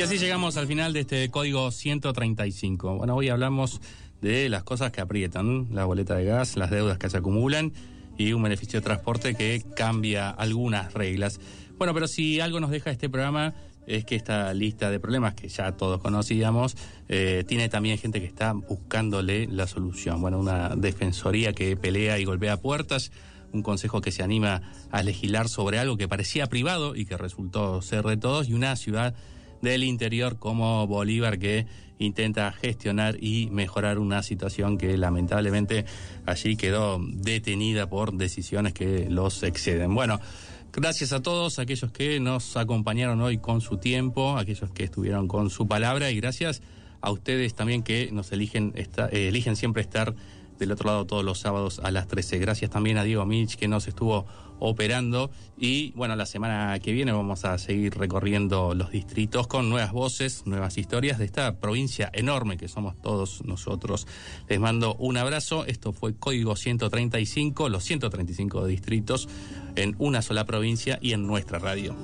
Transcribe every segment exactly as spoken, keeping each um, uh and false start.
Y así llegamos al final de este código ciento treinta y cinco. Bueno, hoy hablamos de las cosas que aprietan, la boleta de gas, las deudas que se acumulan y un beneficio de transporte que cambia algunas reglas. Bueno, pero si algo nos deja este programa es que esta lista de problemas que ya todos conocíamos, eh, tiene también gente que está buscándole la solución. Bueno, una defensoría que pelea y golpea puertas, un consejo que se anima a legislar sobre algo que parecía privado y que resultó ser de todos, y una ciudad del interior como Bolívar que intenta gestionar y mejorar una situación que lamentablemente allí quedó detenida por decisiones que los exceden. Bueno, gracias a todos aquellos que nos acompañaron hoy con su tiempo, aquellos que estuvieron con su palabra, y gracias a ustedes también que nos eligen, esta, eh, eligen siempre estar del otro lado todos los sábados a las trece. Gracias también a Diego Milch que nos estuvo operando, y bueno, la semana que viene vamos a seguir recorriendo los distritos con nuevas voces, nuevas historias de esta provincia enorme que somos todos nosotros. Les mando un abrazo. Esto fue Código ciento treinta y cinco, los ciento treinta y cinco distritos en una sola provincia y en nuestra radio.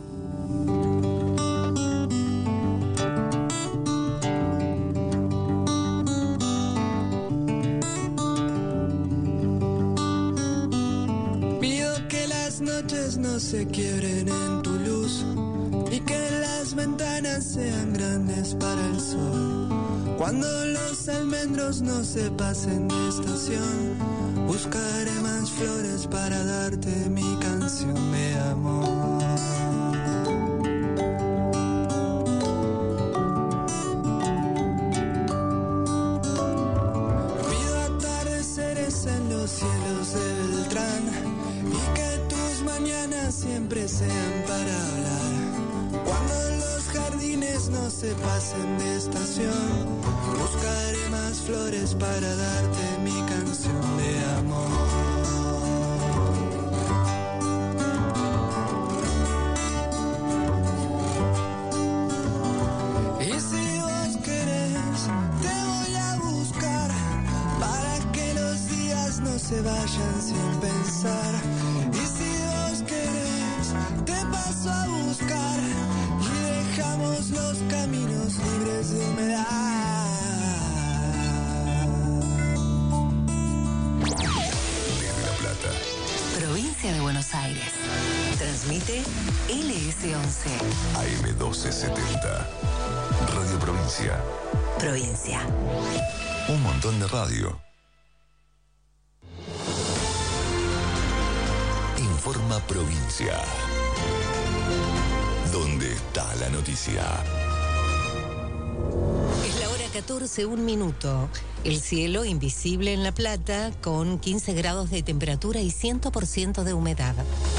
No se quiebren en tu luz y que las ventanas sean grandes para el sol. Cuando los almendros no se pasen de estación, buscaré más flores para darte mi canción de amor. Pido atardeceres en los cielos de Beltrán y que mañanas siempre sean para hablar. Cuando los jardines no se pasen de estación, buscaré más flores para darte mi canción de amor. Y si vos querés, te voy a buscar para que los días no se vayan sin pensar. Y si te paso a buscar y dejamos los caminos libres de humedad. Desde La Plata, provincia de Buenos Aires, transmite L S once A M doce setenta, Radio Provincia. Provincia. Un montón de radio. Informa Provincia. ¿Dónde está la noticia? Es la hora catorce, un minuto. El cielo invisible en La Plata con quince grados de temperatura y cien por ciento de humedad.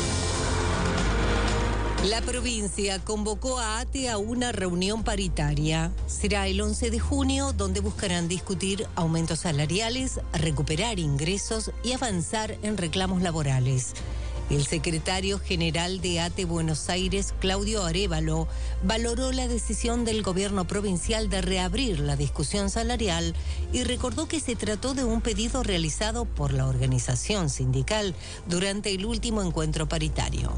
La provincia convocó a ATE a una reunión paritaria. Será el once de junio, donde buscarán discutir aumentos salariales, recuperar ingresos y avanzar en reclamos laborales. El secretario general de ATE Buenos Aires, Claudio Arévalo, valoró la decisión del gobierno provincial de reabrir la discusión salarial y recordó que se trató de un pedido realizado por la organización sindical durante el último encuentro paritario.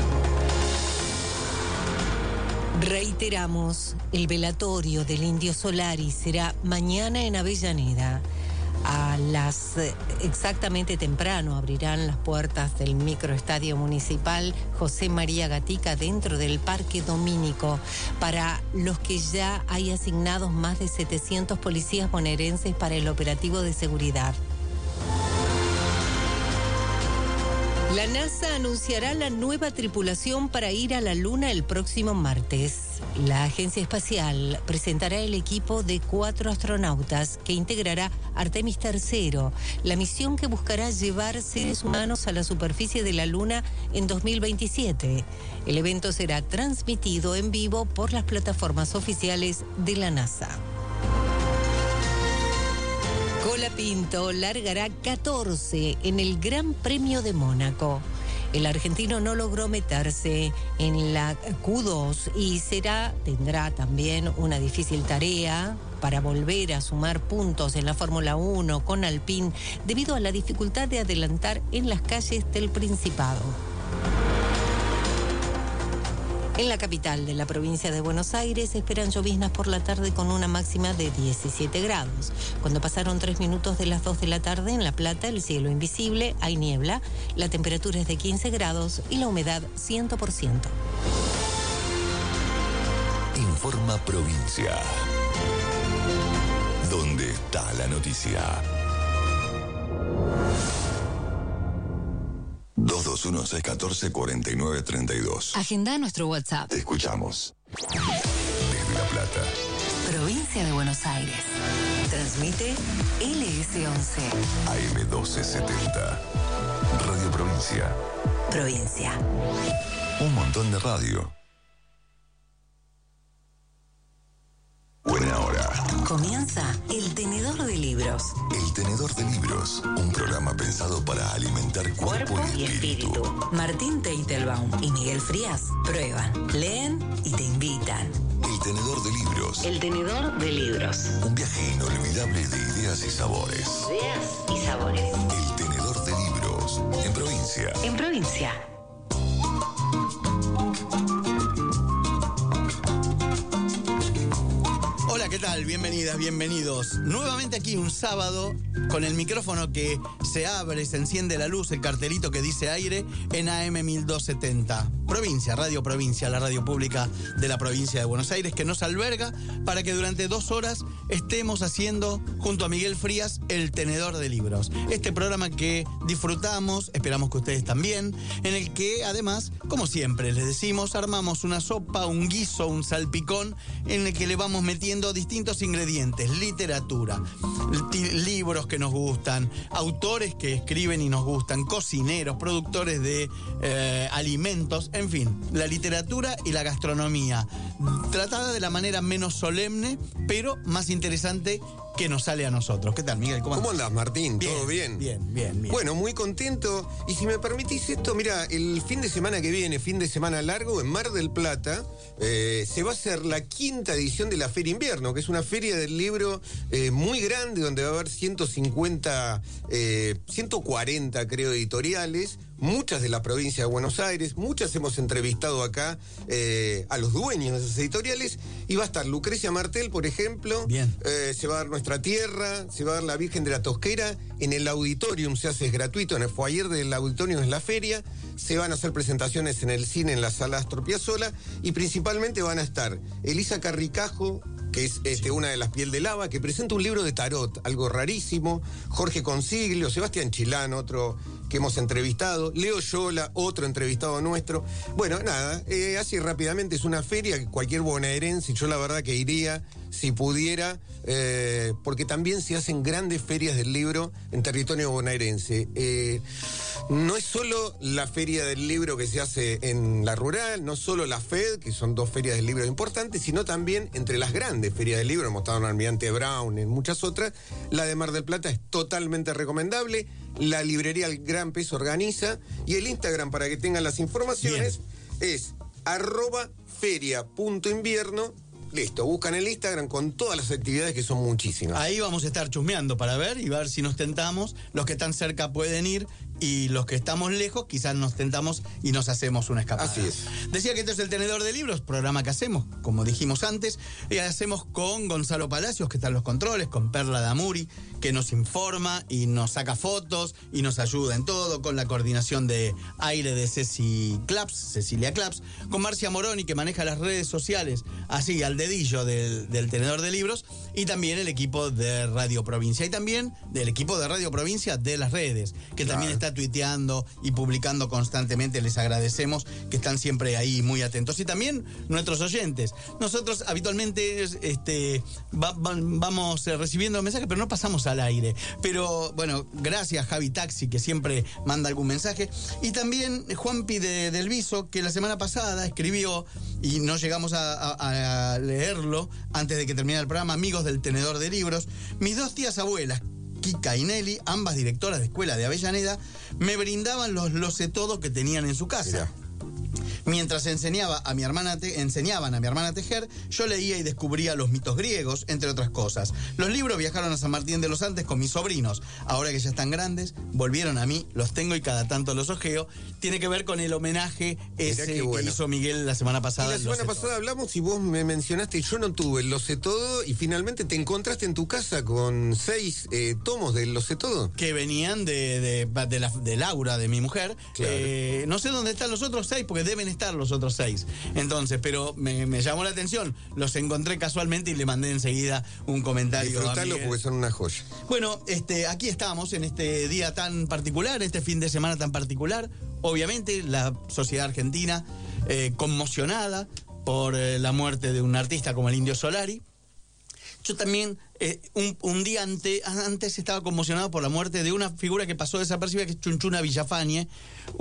Reiteramos, el velatorio del Indio Solari será mañana en Avellaneda. A las eh, exactamente temprano abrirán las puertas del microestadio municipal José María Gatica dentro del Parque Domínico, para los que ya hay asignados más de setecientos policías bonaerenses para el operativo de seguridad. La NASA anunciará la nueva tripulación para ir a la Luna el próximo martes. La agencia espacial presentará el equipo de cuatro astronautas que integrará Artemis tercero, la misión que buscará llevar seres humanos a la superficie de la Luna en dos mil veintisiete. El evento será transmitido en vivo por las plataformas oficiales de la NASA. Colapinto largará catorce en el Gran Premio de Mónaco. El argentino no logró meterse en la Q dos y será, tendrá también una difícil tarea para volver a sumar puntos en la Fórmula uno con Alpine debido a la dificultad de adelantar en las calles del Principado. En la capital de la provincia de Buenos Aires se esperan lloviznas por la tarde con una máxima de diecisiete grados. Cuando pasaron tres minutos de las dos de la tarde, en La Plata el cielo invisible, hay niebla, la temperatura es de quince grados y la humedad cien por ciento. Informa Provincia. ¿Dónde está la noticia? dos dos uno, seis uno cuatro, cuatro nueve tres dos. Agenda nuestro WhatsApp. Te escuchamos. Desde La Plata. Provincia de Buenos Aires. Transmite L S once. A M doce setenta. Radio Provincia. Provincia. Un montón de radio. Buena hora. Comienza El Tenedor de Libros. El Tenedor de Libros, un programa pensado para alimentar cuerpo, Cuerpo y y espíritu. espíritu. Martín Teitelbaum y Miguel Frías prueban, leen y te invitan. El Tenedor de Libros, El Tenedor de Libros. un viaje inolvidable de ideas y sabores. Ideas y sabores. El Tenedor de Libros, en provincia. En provincia. Hola, ¿qué tal? Bienvenidas, bienvenidos. Nuevamente aquí un sábado con el micrófono que se abre, se enciende la luz, el cartelito que dice aire en A M mil doscientos setenta. Provincia, Radio Provincia, la radio pública de la provincia de Buenos Aires, que nos alberga para que durante dos horas estemos haciendo, junto a Miguel Frías, El Tenedor de Libros. Este programa que disfrutamos, esperamos que ustedes también, en el que además, como siempre les decimos, armamos una sopa, un guiso, un salpicón, en el que le vamos metiendo distintos ingredientes, literatura, libros que nos gustan, autores que escriben y nos gustan, cocineros, productores de eh, alimentos, en fin, la literatura y la gastronomía, tratada de la manera menos solemne, pero más interesante que nos sale a nosotros. ¿Qué tal, Miguel? ¿Cómo ¿Cómo andás? andás, Martín? Bien, ¿Todo bien? Bien, bien, bien. Bueno, muy contento. Y si me permitís esto, mira, el fin de semana que viene, fin de semana largo, en Mar del Plata, eh, se va a hacer la quinta edición de la Feria Invierno, que es una feria del libro eh, muy grande, donde va a haber ciento cincuenta, eh, ciento cuarenta, creo, editoriales, muchas de la provincia de Buenos Aires, muchas hemos entrevistado acá eh, a los dueños de esas editoriales, y va a estar Lucrecia Martel, por ejemplo. Bien. Eh, se va a dar Nuestra Tierra, se va a dar La Virgen de la Tosquera, en el auditorium se hace, es gratuito, en el foyer del auditorium es la feria, se van a hacer presentaciones en el cine, en la sala Astor Piazzolla, y principalmente van a estar Elisa Carricajo, que es este, una de las Piel de Lava, que presenta un libro de tarot, algo rarísimo, Jorge Consiglio, Sebastián Chilán, otro que hemos entrevistado, Leo Yola, otro entrevistado nuestro. Bueno, nada, eh, así rápidamente es una feria que cualquier bonaerense, yo la verdad que iría si pudiera, eh, porque también se hacen grandes ferias del libro en territorio bonaerense. Eh, no es solo la feria del libro que se hace en la rural, no solo la FED, que son dos ferias del libro importantes, sino también entre las grandes ferias del libro, hemos estado en Almirante Brown, en muchas otras. La de Mar del Plata es totalmente recomendable, la librería El Gran Peso organiza, y el Instagram, para que tengan las informaciones, bien, es arroba feria punto invierno. Listo, buscan el Instagram con todas las actividades, que son muchísimas. Ahí vamos a estar chusmeando para ver y ver si nos tentamos. Los que están cerca pueden ir y los que estamos lejos quizás nos tentamos y nos hacemos una escapada. Así es. Decía que este es El Tenedor de Libros, programa que hacemos, como dijimos antes, y hacemos con Gonzalo Palacios, que está en los controles, con Perla Damuri, que nos informa y nos saca fotos y nos ayuda en todo, con la coordinación de aire de Ceci Claps, Cecilia Claps, con Marcia Moroni, que maneja las redes sociales, así al dedillo del, del Tenedor de Libros, y también el equipo de Radio Provincia, y también del equipo de Radio Provincia de las redes, que Claro. también está tuiteando y publicando constantemente. Les agradecemos que están siempre ahí muy atentos. Y también nuestros oyentes. Nosotros habitualmente este, va, va, vamos recibiendo mensajes, pero no pasamos al aire. Pero bueno, gracias Javi Taxi, que siempre manda algún mensaje. Y también Juanpi de, del Viso, que la semana pasada escribió, y no llegamos a, a, a leerlo antes de que terminara el programa, amigos del Tenedor de Libros, mis dos tías abuelas, Kika y Nelly, ambas directoras de escuela de Avellaneda, me brindaban los lo sé todo que tenían en su casa. Mirá. Mientras enseñaba a mi hermana te, enseñaban a mi hermana a tejer, yo leía y descubría los mitos griegos, entre otras cosas. Los libros viajaron a San Martín de los Andes con mis sobrinos. Ahora que ya están grandes, volvieron a mí, los tengo y cada tanto los ojeo. Tiene que ver con el homenaje ese que bueno. hizo Miguel la semana pasada. Y la semana pasada hablamos y vos me mencionaste, yo no tuve el Lo sé todo, y finalmente te encontraste en tu casa con seis eh, tomos del Lo sé todo. Que venían de, de, de, la, de Laura, de mi mujer. Claro. Eh, no sé dónde están los otros seis, porque deben estar los otros seis. Entonces, pero me, me llamó la atención. Los encontré casualmente y le mandé enseguida un comentario. Disfrutalo porque son una joya. Bueno, este, aquí estamos en este día tan particular, este fin de semana tan particular. Obviamente, la sociedad argentina eh, conmocionada por eh, la muerte de un artista como el Indio Solari. Yo también, eh, un, un día ante, antes estaba conmocionado por la muerte de una figura que pasó desapercibida, que es Chunchuna Villafañe,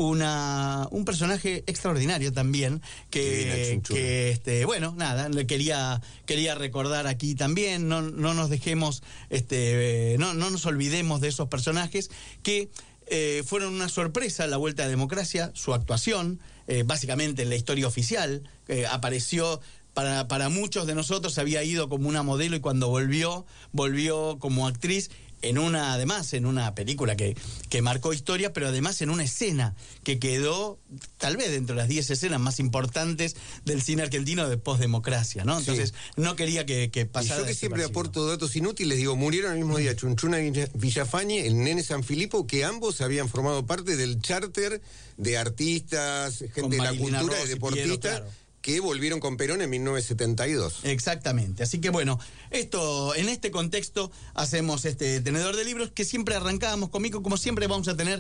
una, un personaje extraordinario también, que, que este, bueno, nada, quería, quería recordar aquí también, no, no nos dejemos, este, no, no nos olvidemos de esos personajes que eh, fueron una sorpresa a la vuelta a la democracia, su actuación, eh, básicamente en la historia oficial, eh, apareció... Para, para muchos de nosotros había ido como una modelo y cuando volvió, volvió como actriz en una, además, en una película que, que marcó historia, pero además en una escena que quedó tal vez dentro de las diez escenas más importantes del cine argentino de postdemocracia, ¿no? Entonces, sí. no quería que, que pasara. Y yo que siempre aporto datos inútiles, digo, murieron el mismo día Chunchuna Villafañe, el Nene Sanfilippo, que ambos habían formado parte del charter de artistas, gente Con de la Marilina cultura, Rossi, de deportistas. Piero, claro. Que volvieron con Perón en mil novecientos setenta y dos. Exactamente. Así que bueno, esto, en este contexto hacemos este tenedor de libros que siempre arrancábamos conmigo. Como siempre vamos a tener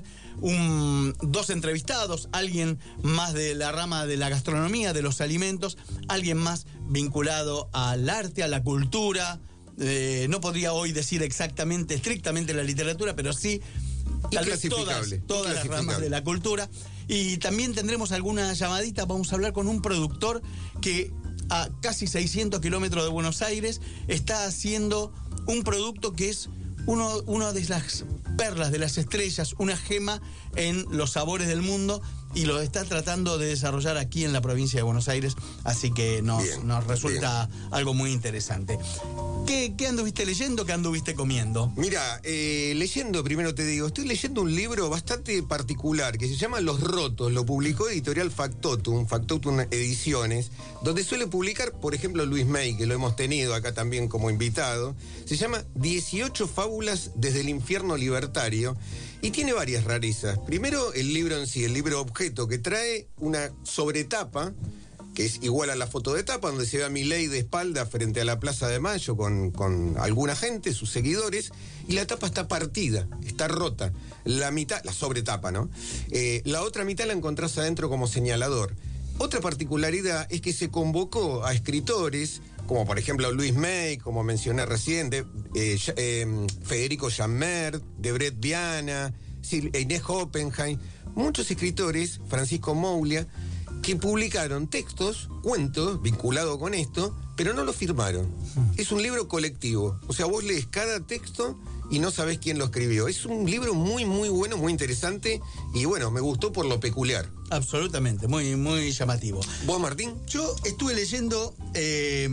un, dos entrevistados, alguien más de la rama de la gastronomía, de los alimentos, alguien más vinculado al arte, a la cultura. Eh, no podría hoy decir exactamente, estrictamente la literatura, pero sí tal vez todas, todas las ramas de la cultura. Y también tendremos alguna llamadita, vamos a hablar con un productor que a casi seiscientos kilómetros de Buenos Aires está haciendo un producto que es uno, uno de las perlas, de las estrellas, una gema en los sabores del mundo y lo está tratando de desarrollar aquí en la provincia de Buenos Aires, así que nos, bien, nos resulta bien. algo muy interesante. ¿Qué, ¿Qué anduviste leyendo? ¿Qué anduviste comiendo? Mira, eh, leyendo, primero te digo, estoy leyendo un libro bastante particular que se llama Los Rotos, lo publicó Editorial Factotum, Factotum Ediciones, donde suele publicar, por ejemplo, Luis May, que lo hemos tenido acá también como invitado. Se llama dieciocho fábulas desde el infierno libertario y tiene varias rarezas. Primero, el libro en sí, el libro objeto, que trae una sobretapa que es igual a la foto de tapa, donde se ve a Milei de espalda frente a la Plaza de Mayo con, con alguna gente, sus seguidores, y la tapa está partida, está rota. La mitad, la sobretapa, ¿no? Eh, la otra mitad la encontrás adentro como señalador. Otra particularidad es que se convocó a escritores, como por ejemplo Luis May, como mencioné recién, de, eh, eh, Federico Jammert, Debret Viana, Inés Hoppenheim, muchos escritores, Francisco Moulia, que publicaron textos, cuentos, vinculados con esto, pero no lo firmaron. Es un libro colectivo. O sea, vos lees cada texto y no sabés quién lo escribió. Es un libro muy, muy bueno, muy interesante y bueno, me gustó por lo peculiar. Absolutamente, muy, muy llamativo. ¿Vos, Martín? Yo estuve leyendo eh,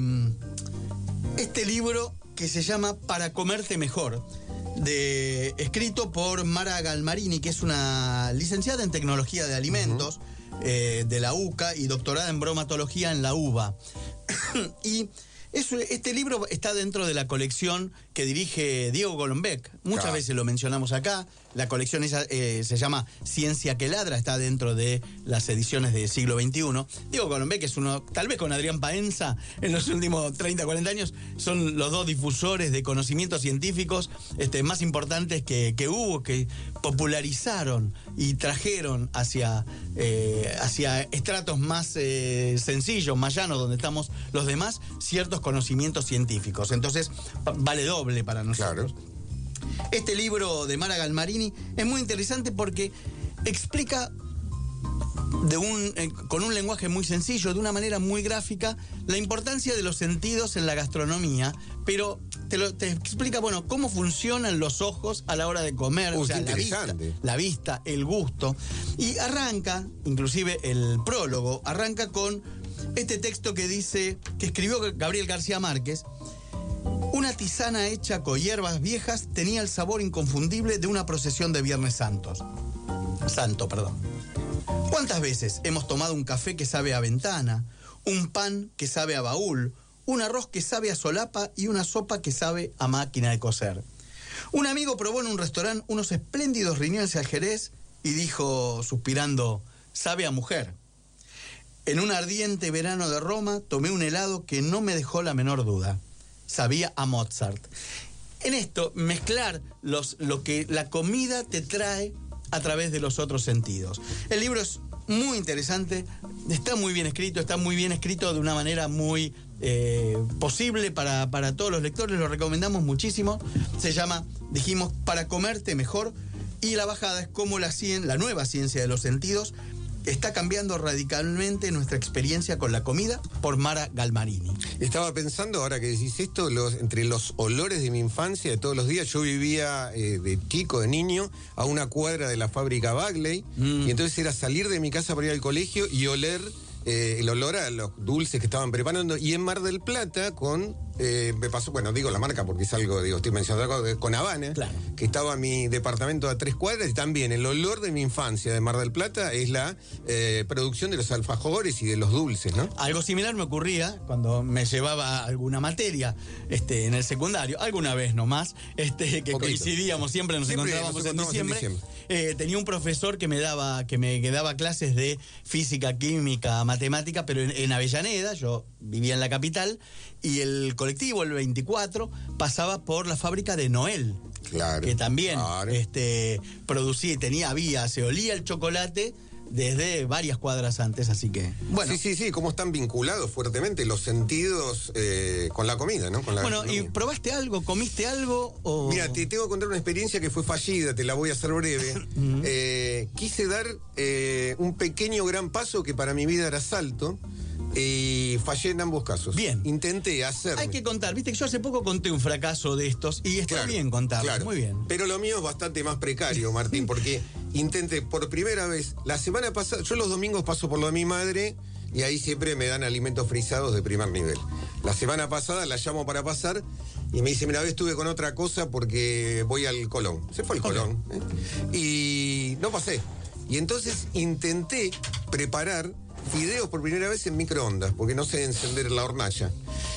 este libro que se llama Para comerte mejor, de, escrito por Mara Galmarini, que es una licenciada en tecnología de alimentos, uh-huh. Eh, de la U C A y doctorada en bromatología en la U B A. Y eso, este libro está dentro de la colección que dirige Diego Golombek. Muchas claro. veces lo mencionamos acá. La colección esa, eh, se llama Ciencia que Ladra, está dentro de las ediciones de siglo veintiuno. Diego Golombek es uno, tal vez con Adrián Paenza, en los últimos treinta, cuarenta años, son los dos difusores de conocimientos científicos este, más importantes que, que hubo, que popularizaron y trajeron hacia, eh, hacia estratos más eh, sencillos, más llanos, donde estamos los demás, ciertos conocimientos científicos. Entonces, vale doble para nosotros. Claro. Este libro de Mara Galmarini es muy interesante porque explica de un, eh, con un lenguaje muy sencillo, de una manera muy gráfica, la importancia de los sentidos en la gastronomía, pero te, lo, te explica, bueno, cómo funcionan los ojos a la hora de comer, Uh, o sea, qué la vista, interesante. la vista, el gusto, y arranca, inclusive el prólogo, arranca con este texto que dice, que escribió Gabriel García Márquez: una tisana hecha con hierbas viejas tenía el sabor inconfundible de una procesión de Viernes Santos. Santo, perdón. ¿Cuántas veces hemos tomado un café que sabe a ventana, un pan que sabe a baúl, un arroz que sabe a solapa y una sopa que sabe a máquina de coser? Un amigo probó en un restaurante unos espléndidos riñones al Jerez y dijo, suspirando, sabe a mujer. En un ardiente verano de Roma tomé un helado que no me dejó la menor duda. Sabía a Mozart. En esto, mezclar los, lo que la comida te trae a través de los otros sentidos. El libro es muy interesante, está muy bien escrito, está muy bien escrito de una manera muy eh, posible para, para todos los lectores, lo recomendamos muchísimo. Se llama, dijimos, Para comerte mejor, y la bajada es cómo la, cien, la nueva ciencia de los sentidos está cambiando radicalmente nuestra experiencia con la comida, por Mara Galmarini. Estaba pensando, ahora que decís esto, los, entre los olores de mi infancia, de todos los días, yo vivía eh, de chico, de niño, a una cuadra de la fábrica Bagley, mm. y entonces era salir de mi casa para ir al colegio y oler eh, el olor a los dulces que estaban preparando, y en Mar del Plata con... Eh, me pasó, bueno, digo la marca porque es algo, digo, estoy mencionando algo de, con Habana, claro, que estaba mi departamento a tres cuadras, y también el olor de mi infancia de Mar del Plata es la eh, producción de los alfajores y de los dulces, ¿no? Algo similar me ocurría cuando me llevaba alguna materia este, en el secundario, alguna vez nomás, este, que Poquito. coincidíamos, siempre nos siempre encontrábamos nos en diciembre. En diciembre. Eh, tenía un profesor que me daba, que me que daba clases de física, química, matemática, pero en, en Avellaneda, yo vivía en la capital, y el colectivo, el veinticuatro, pasaba por la fábrica de Noel. Claro. Que también claro. este, producía y tenía, había, se olía el chocolate desde varias cuadras antes, así que... Bueno. Sí, sí, sí, cómo están vinculados fuertemente los sentidos eh, con la comida, ¿no? Con la bueno, ¿y probaste algo? ¿Comiste algo? O... Mira, te tengo que contar una experiencia que fue fallida, te la voy a hacer breve. uh-huh. eh, quise dar eh, un pequeño gran paso que para mi vida era salto, y fallé en ambos casos. Bien. Intenté hacerme. Hay que contar, viste que yo hace poco conté un fracaso de estos y está claro, bien contarlo. Claro. Muy bien. Pero lo mío es bastante más precario, Martín, porque intenté por primera vez, la semana pasada, yo los domingos paso por lo de mi madre y ahí siempre me dan alimentos frisados de primer nivel. La semana pasada la llamo para pasar y me dice, mira, vez estuve con otra cosa porque voy al Colón. Se fue al Colón. Okay. ¿eh? Y no pasé. Y entonces intenté preparar fideos por primera vez en microondas, porque no sé encender la hornalla.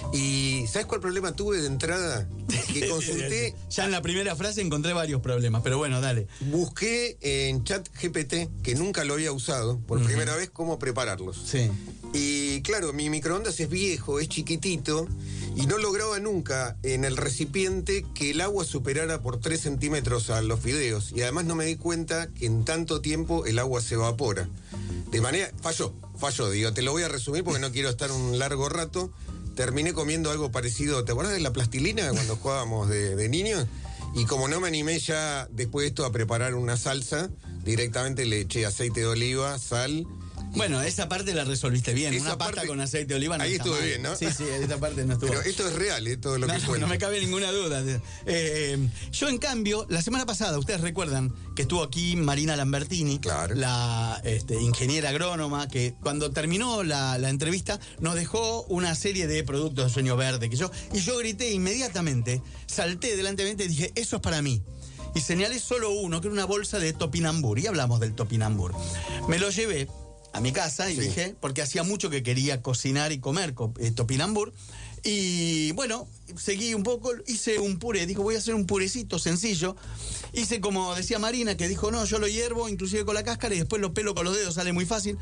Y ¿sabes cuál problema tuve de entrada? Que consulté... Ya en la primera frase encontré varios problemas, pero bueno, dale. Busqué en ChatGPT, que nunca lo había usado, por uh-huh. primera vez, cómo prepararlos. Sí. Y claro, mi microondas es viejo, es chiquitito, y no lograba nunca en el recipiente que el agua superara por tres centímetros a los fideos. Y además no me di cuenta que en tanto tiempo el agua se evapora. De manera... Falló, falló, digo, te lo voy a resumir porque no quiero estar un largo rato. Terminé comiendo algo parecido, ¿te acuerdas de la plastilina cuando jugábamos de, de niños? Y como no me animé ya después de esto a preparar una salsa, directamente le eché aceite de oliva, sal... Bueno, esa parte la resolviste bien. Esa Una pasta parte, con aceite de oliva no ahí está estuve mal. bien, ¿no? Sí, sí, esa parte no estuvo. Pero esto es real, ¿eh? Todo lo no, que cuento. No me cabe ninguna duda. Eh, yo, en cambio, la semana pasada, ustedes recuerdan que estuvo aquí Marina Lambertini, claro, la este, ingeniera agrónoma, que cuando terminó la, la entrevista nos dejó una serie de productos de Sueño Verde, que yo, y yo grité inmediatamente, salté delante de mí y dije, eso es para mí. Y señalé solo uno, que era una bolsa de topinambur, y hablamos del topinambur. Me lo llevé a mi casa y sí. dije, porque hacía mucho que quería cocinar y comer eh, topinambur, y bueno, seguí un poco, hice un puré, dijo, voy a hacer un purecito sencillo, hice como decía Marina, que dijo, no, yo lo hiervo inclusive con la cáscara y después lo pelo con los dedos, sale muy fácil.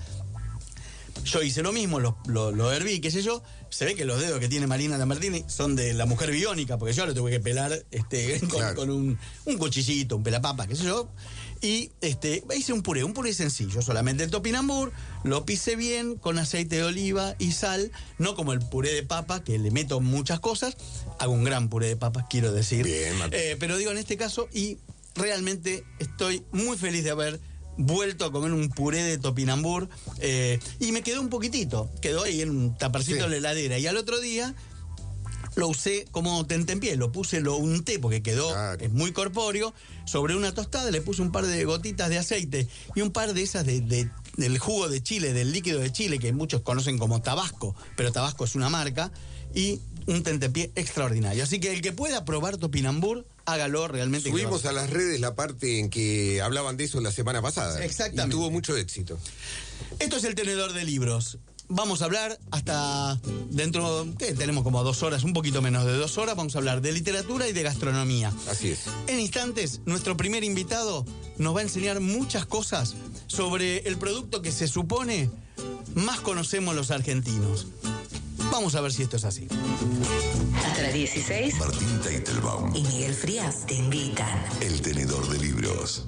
Yo hice lo mismo, lo, lo, lo herví, qué sé yo. Se ve que los dedos que tiene Marina Lambertini son de la mujer biónica, porque yo lo tuve que pelar este, con, claro. con un, un cuchillito, un pelapapa, qué sé yo. Y este, hice un puré, un puré sencillo, solamente el topinambur, lo pisé bien con aceite de oliva y sal, no como el puré de papa, que le meto muchas cosas. Hago un gran puré de papas, quiero decir. Bien, eh, pero digo, en este caso, y realmente estoy muy feliz de haber vuelto a comer un puré de topinambur eh, y me quedó un poquitito, quedó ahí en un tapercito sí. en la heladera. Y al otro día lo usé como tentempié, lo puse, lo unté porque quedó, claro. es muy corpóreo, sobre una tostada, le puse un par de gotitas de aceite y un par de esas de, de, del jugo de chile, del líquido de chile, que muchos conocen como Tabasco, pero Tabasco es una marca, y un tentempié extraordinario. Así que el que pueda probar topinambur, hágalo realmente. Subimos a las redes la parte en que hablaban de eso la semana pasada. Exactamente. Y tuvo mucho éxito. Esto es el tenedor de libros. Vamos a hablar hasta dentro, ¿qué? Tenemos como dos horas, un poquito menos de dos horas, vamos a hablar de literatura y de gastronomía. Así es. En instantes, nuestro primer invitado nos va a enseñar muchas cosas sobre el producto que se supone más conocemos los argentinos. Vamos a ver si esto es así. Hasta las dieciséis. Martín Teitelbaum y Miguel Frías te invitan. El tenedor de libros.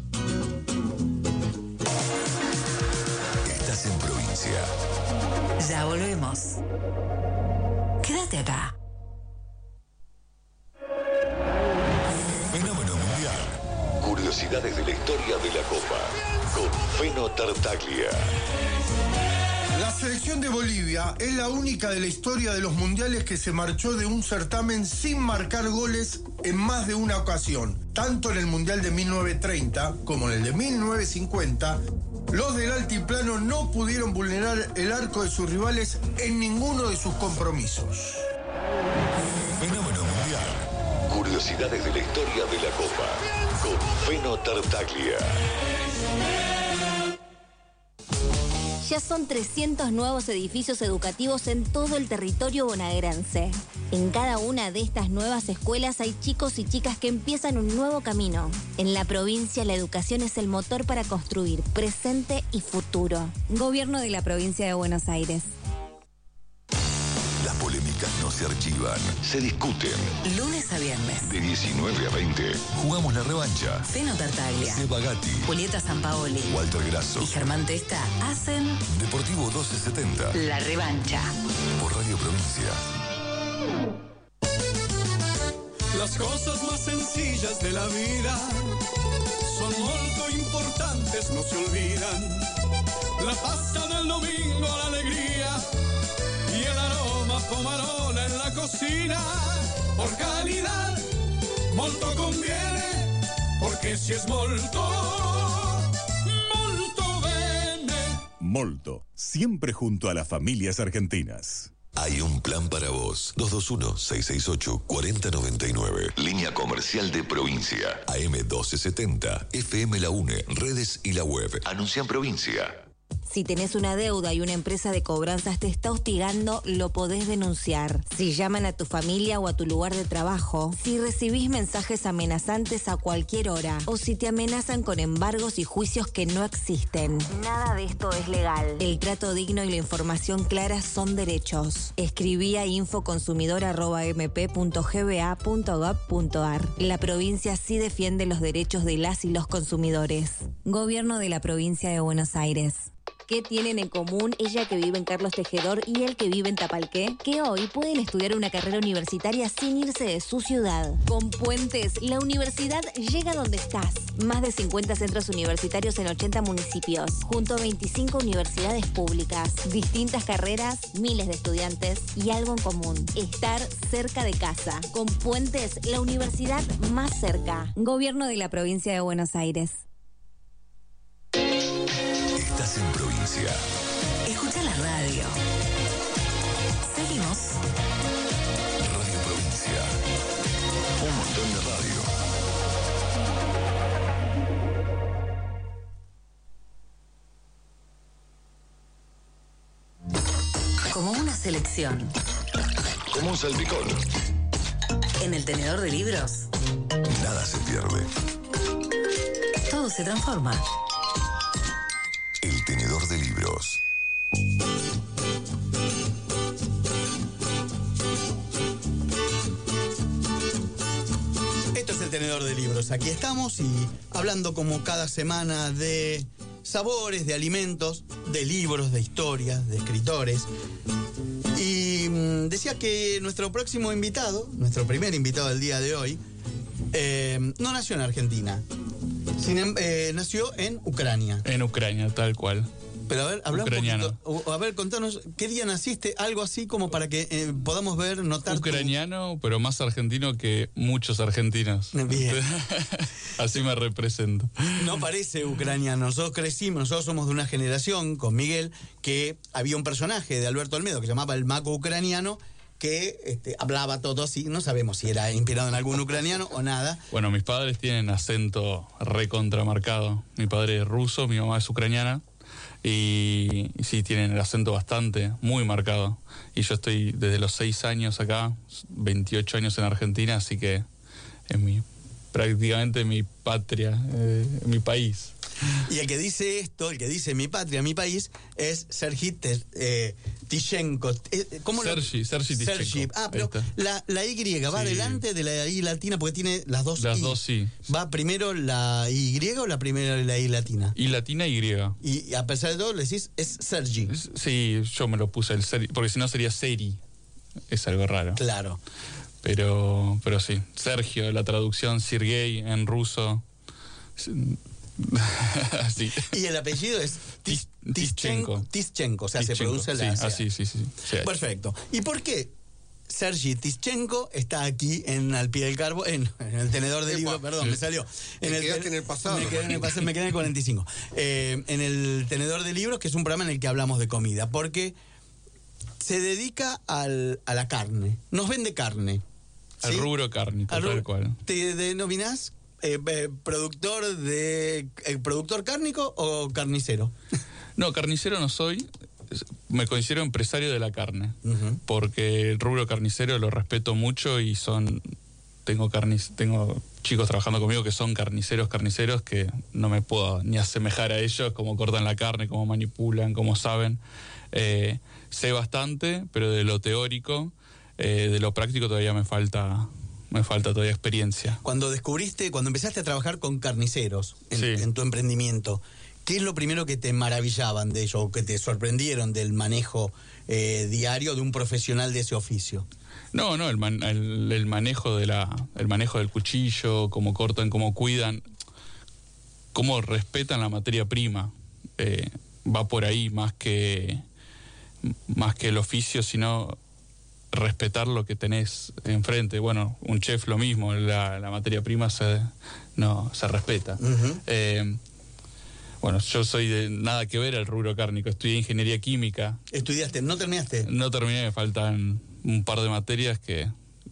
Estás en provincia. Ya volvemos. Quédate acá. Fenómeno mundial. Curiosidades de la historia de la Copa. Con Feno Tartaglia. La selección de Bolivia es la única de la historia de los mundiales que se marchó de un certamen sin marcar goles en más de una ocasión. Tanto en el Mundial de mil novecientos treinta como en el de mil novecientos cincuenta, los del altiplano no pudieron vulnerar el arco de sus rivales en ninguno de sus compromisos. Fenómeno mundial. Curiosidades de la historia de la Copa. Con Feno Tartaglia. Ya son trescientos nuevos edificios educativos en todo el territorio bonaerense. En cada una de estas nuevas escuelas hay chicos y chicas que empiezan un nuevo camino. En la provincia, la educación es el motor para construir presente y futuro. Gobierno de la Provincia de Buenos Aires. Las polémicas no se archivan, se discuten. Lunes a viernes. De diecinueve a veinte, jugamos la revancha. Feno Tartaglia, Seba Gatti, Julieta Sampaoli, Walter Grasso y Germán Testa hacen Deportivo doce setenta. La revancha. Por Radio Provincia. Las cosas más sencillas de la vida son muy importantes, no se olvidan. La pasta del domingo, la alegría y el aroma pomarola en la cocina. Por calidad, molto conviene, porque si es molto, molto bene. Molto, siempre junto a las familias argentinas. Hay un plan para vos. dos dos uno, seis seis ocho, cuatro cero nueve nueve. Línea comercial de provincia. A M doce setenta. F M La UNE. Redes y la web. Anuncia en provincia. Si tenés una deuda y una empresa de cobranzas te está hostigando, lo podés denunciar. Si llaman a tu familia o a tu lugar de trabajo, si recibís mensajes amenazantes a cualquier hora, o si te amenazan con embargos y juicios que no existen. Nada de esto es legal. El trato digno y la información clara son derechos. Escribí a infoconsumidor arroba m p punto g b a punto gov punto a r. La provincia sí defiende los derechos de las y los consumidores. Gobierno de la Provincia de Buenos Aires. ¿Qué tienen en común ella que vive en Carlos Tejedor y él que vive en Tapalqué? Que hoy pueden estudiar una carrera universitaria sin irse de su ciudad. Con Puentes, la universidad llega donde estás. Más de cincuenta centros universitarios en ochenta municipios, junto a veinticinco universidades públicas. Distintas carreras, miles de estudiantes y algo en común: estar cerca de casa. Con Puentes, la universidad más cerca. Gobierno de la Provincia de Buenos Aires. Estás en provincia. Escucha la radio. Seguimos. Radio Provincia. Un montón de radio. Como una selección. Como un salpicón. En el tenedor de libros. Nada se pierde. Todo se transforma. El tenedor de libros. Esto es el tenedor de libros. Aquí estamos y hablando como cada semana de sabores, de alimentos, de libros, de historias, de escritores. Y mmm, decía que nuestro próximo invitado, nuestro primer invitado del día de hoy, eh, no nació en Argentina. Sin em- eh, nació en Ucrania. En Ucrania, tal cual. Pero a ver, habla un Ucraniano. poquito. o- A ver, contanos, ¿qué día naciste? Algo así como para que eh, podamos ver, notar. tu- Ucraniano, pero más argentino que muchos argentinos. Bien. Así me represento. No parece ucraniano. Nosotros crecimos, nosotros somos de una generación con Miguel que había un personaje de Alberto Olmedo que se llamaba el mago ucraniano que este, hablaba todo así. No sabemos si era inspirado en algún ucraniano o nada. Bueno, mis padres tienen acento recontramarcado. Mi padre es ruso, mi mamá es ucraniana. Y, y sí, tienen el acento bastante, muy marcado. Y yo estoy desde los seis años acá, veintiocho años en Argentina, así que es mi, prácticamente mi patria, eh, mi país. Y el que dice esto, el que dice mi patria, mi país, es Sergi Te- eh, Tishenko. Eh, ¿Cómo lo- Sergi, Sergi Tishenko. Sergi. Ah, pero Ahí está. la, la Y va Sí. delante de la I latina porque tiene las dos Las I. dos sí. ¿Va primero la Y o la primera la I latina? Y latina y griega. Y a pesar de todo le decís, es Sergi. Sí, yo me lo puse el Seri, porque si no sería Seri. Es algo raro. Claro. Pero, pero sí. Sergio, la traducción Sergei en ruso. Así. Y el apellido es Tis- Tischenko. Tischenko. Tischenko, o sea, se Tischenko, produce sí, la C H. así, sí, sí. sí. Perfecto. ¿Y por qué Sergi Tischenko está aquí en Al Pie del Carbo, en, en el tenedor de libros, perdón, me salió. Te quedaste ten- en el pasado. Me quedé en el pasado, me quedé en el cuarenta y cinco. Eh, en el tenedor de libros, que es un programa en el que hablamos de comida, porque se dedica al, a la carne, nos vende carne. Al ¿sí? rubro cárnico, Al tal rubro- cual. ¿Te denominás eh, eh, productor de eh, productor cárnico o carnicero? No, carnicero no soy. Me considero empresario de la carne. Ujú. Porque el rubro carnicero lo respeto mucho y son. Tengo carnic, tengo chicos trabajando conmigo que son carniceros, carniceros, que no me puedo ni asemejar a ellos, cómo cortan la carne, cómo manipulan, cómo saben. Eh, sé bastante, pero de lo teórico, eh, de lo práctico todavía me falta, me falta todavía experiencia. Cuando descubriste, cuando empezaste a trabajar con carniceros en, Sí. en tu emprendimiento, ¿qué es lo primero que te maravillaban de ellos o que te sorprendieron del manejo eh, diario de un profesional de ese oficio? No, no, el, man- el, el manejo de la, el manejo del cuchillo, cómo cortan, cómo cuidan, cómo respetan la materia prima. Eh, va por ahí más que más que el oficio, sino respetar lo que tenés enfrente. Bueno, un chef lo mismo, la, la materia prima se no se respeta. Ujú. Eh, bueno, yo soy de nada que ver al rubro cárnico, estudié ingeniería química, ¿Estudiaste? ¿No terminaste? no terminé, me faltan un par de materias que...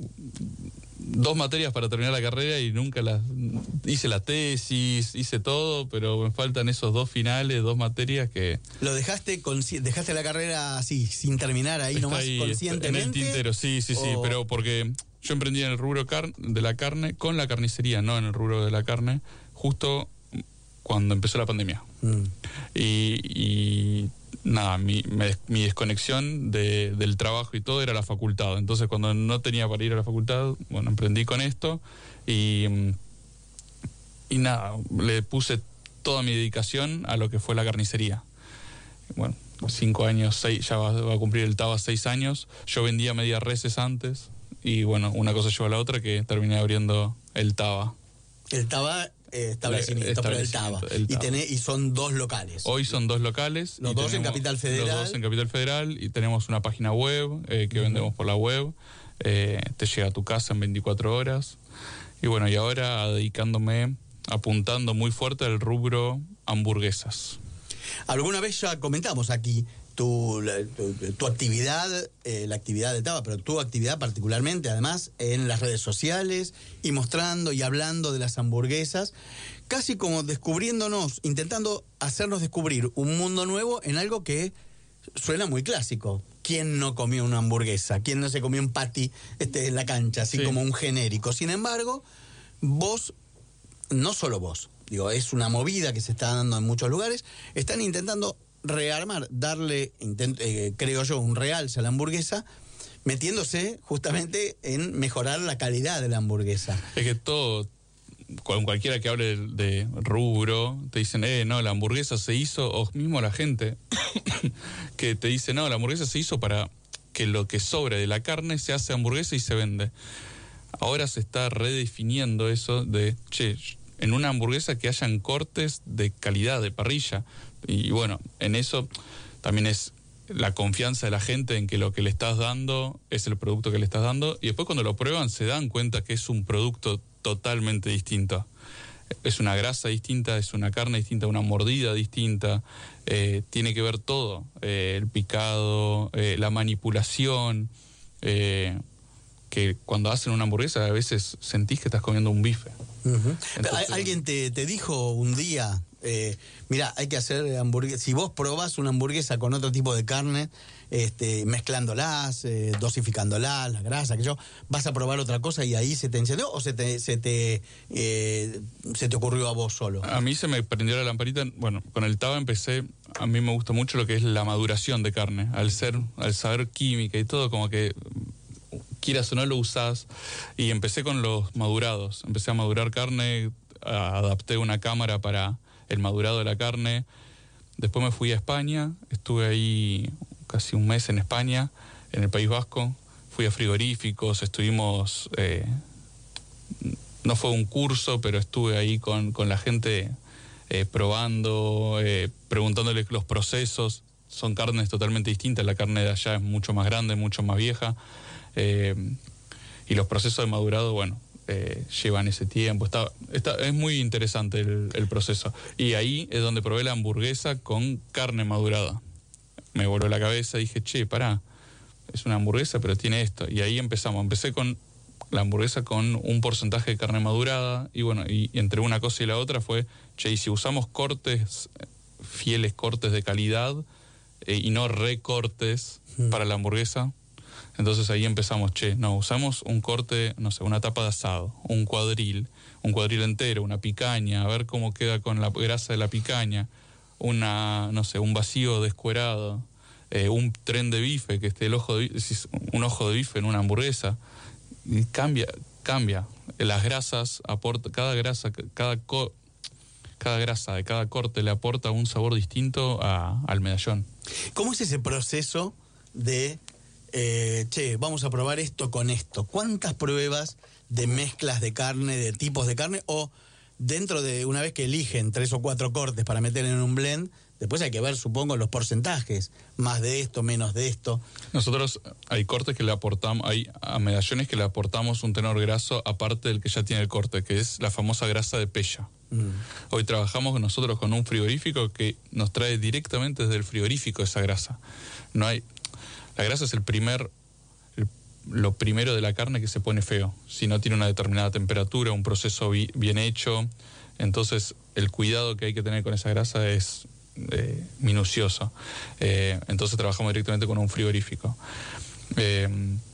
Dos materias para terminar la carrera y nunca las... Hice la tesis, hice todo, pero me faltan esos dos finales, dos materias que... ¿Lo dejaste consci- dejaste la carrera así, sin terminar ahí está nomás ahí, conscientemente? en el tintero, sí, sí, sí, o- pero porque yo emprendí en el rubro car- de la carne con la carnicería, no en el rubro de la carne, justo cuando empezó la pandemia. Mm. Y, y nada, mi, me- mi desconexión de- del trabajo y todo era la facultad. Entonces, cuando no tenía para ir a la facultad, bueno, emprendí con esto y, mm, y nada, le puse toda mi dedicación a lo que fue la carnicería. Bueno, cinco años, seis, ya va, va a cumplir el Taba seis años. Yo vendía media reses antes y bueno, una cosa llevó a la otra que terminé abriendo el Taba. El Taba eh, establecimiento, pero el Taba. Establecimiento, el Y, Taba. tenés, y son dos locales. Hoy son dos locales. Los y dos en Capital Federal. Los dos en Capital Federal y tenemos una página web eh, que vendemos por la web. Eh, te llega a tu casa en veinticuatro horas. Y bueno, y ahora dedicándome, apuntando muy fuerte al rubro hamburguesas. Alguna vez ya comentamos aquí tu, la- tu, tu actividad, eh, la actividad de Taba, pero tu actividad particularmente, además, en las redes sociales y mostrando y hablando de las hamburguesas, casi como descubriéndonos, intentando hacernos descubrir un mundo nuevo en algo que suena muy clásico. ¿Quién no comió una hamburguesa? ¿Quién no se comió un patty este, en la cancha, así Sí. como un genérico? Sin embargo, vos, no solo vos, digo, es una movida que se está dando en muchos lugares, están intentando rearmar, darle, intent- eh, creo yo, un realce a la hamburguesa, metiéndose justamente en mejorar la calidad de la hamburguesa. Es que todo, con cualquiera que hable de, de rubro, te dicen, eh, no, la hamburguesa se hizo, o mismo la gente que te dice, no, la hamburguesa se hizo para que lo que sobre de la carne se hace hamburguesa y se vende. Ahora se está redefiniendo eso de, che, en una hamburguesa que hayan cortes de calidad, de parrilla. Y bueno, en eso también es la confianza de la gente en que lo que le estás dando es el producto que le estás dando, y después cuando lo prueban se dan cuenta que es un producto totalmente distinto. Es una grasa distinta, es una carne distinta, una mordida distinta, eh, tiene que ver todo, eh, el picado, eh, la manipulación, eh, que cuando hacen una hamburguesa a veces sentís que estás comiendo un bife. Uh-huh. Entonces, ¿alguien te, te dijo un día, eh, mira, hay que hacer hamburguesa, si vos probás una hamburguesa con otro tipo de carne, este, mezclándolas, eh, dosificándolas, la grasa, que yo, vas a probar otra cosa y ahí se te encendió o se te, se te, eh, se te ocurrió a vos solo? A mí se me prendió la lamparita, bueno, con el Taba empecé, a mí me gusta mucho lo que es la maduración de carne, al ser, al saber química y todo, como que quieras o no lo usás, y empecé con los madurados, empecé a madurar carne, adapté una cámara para el madurado de la carne, después me fui a España, estuve ahí casi un mes en España, en el País Vasco, fui a frigoríficos, estuvimos, eh, no fue un curso, pero estuve ahí con, con la gente eh, probando, eh, preguntándole los procesos, son carnes totalmente distintas, la carne de allá es mucho más grande, mucho más vieja, eh, y los procesos de madurado, bueno, eh, llevan ese tiempo, está, está, es muy interesante el, el proceso, y ahí es donde probé la hamburguesa con carne madurada. Me voló la cabeza, dije, che, pará, es una hamburguesa, pero tiene esto. Y ahí empezamos. Empecé con la hamburguesa con un porcentaje de carne madurada. Y bueno, y entre una cosa y la otra fue, che, y si usamos cortes, fieles cortes de calidad, eh, y no recortes mm. para la hamburguesa, entonces ahí empezamos, che, no, usamos un corte, no sé, una tapa de asado, un cuadril, un cuadril entero, una picaña, a ver cómo queda con la grasa de la picaña, una, no sé, un vacío descuerado, eh, un tren de bife, que esté el ojo de bife, un ojo de bife en una hamburguesa, y cambia, cambia. Las grasas aporta, cada grasa, cada co, cada grasa de cada corte le aporta un sabor distinto a, al medallón. ¿Cómo es ese proceso de eh, che, vamos a probar esto con esto? ¿Cuántas pruebas de mezclas de carne, de tipos de carne, o dentro de una vez que eligen tres o cuatro cortes para meter en un blend, después hay que ver, supongo, los porcentajes, más de esto, menos de esto? Nosotros hay cortes que le aportamos, hay a medallones que le aportamos un tenor graso aparte del que ya tiene el corte, que es la famosa grasa de pella. Mm. Hoy trabajamos nosotros con un frigorífico que nos trae directamente desde el frigorífico esa grasa. No hay, la grasa es el primer lo primero de la carne que se pone feo, si no tiene una determinada temperatura, un proceso bi, bien hecho. Entonces el cuidado que hay que tener con esa grasa es eh, minucioso. Eh, entonces trabajamos directamente con un frigorífico. Eh,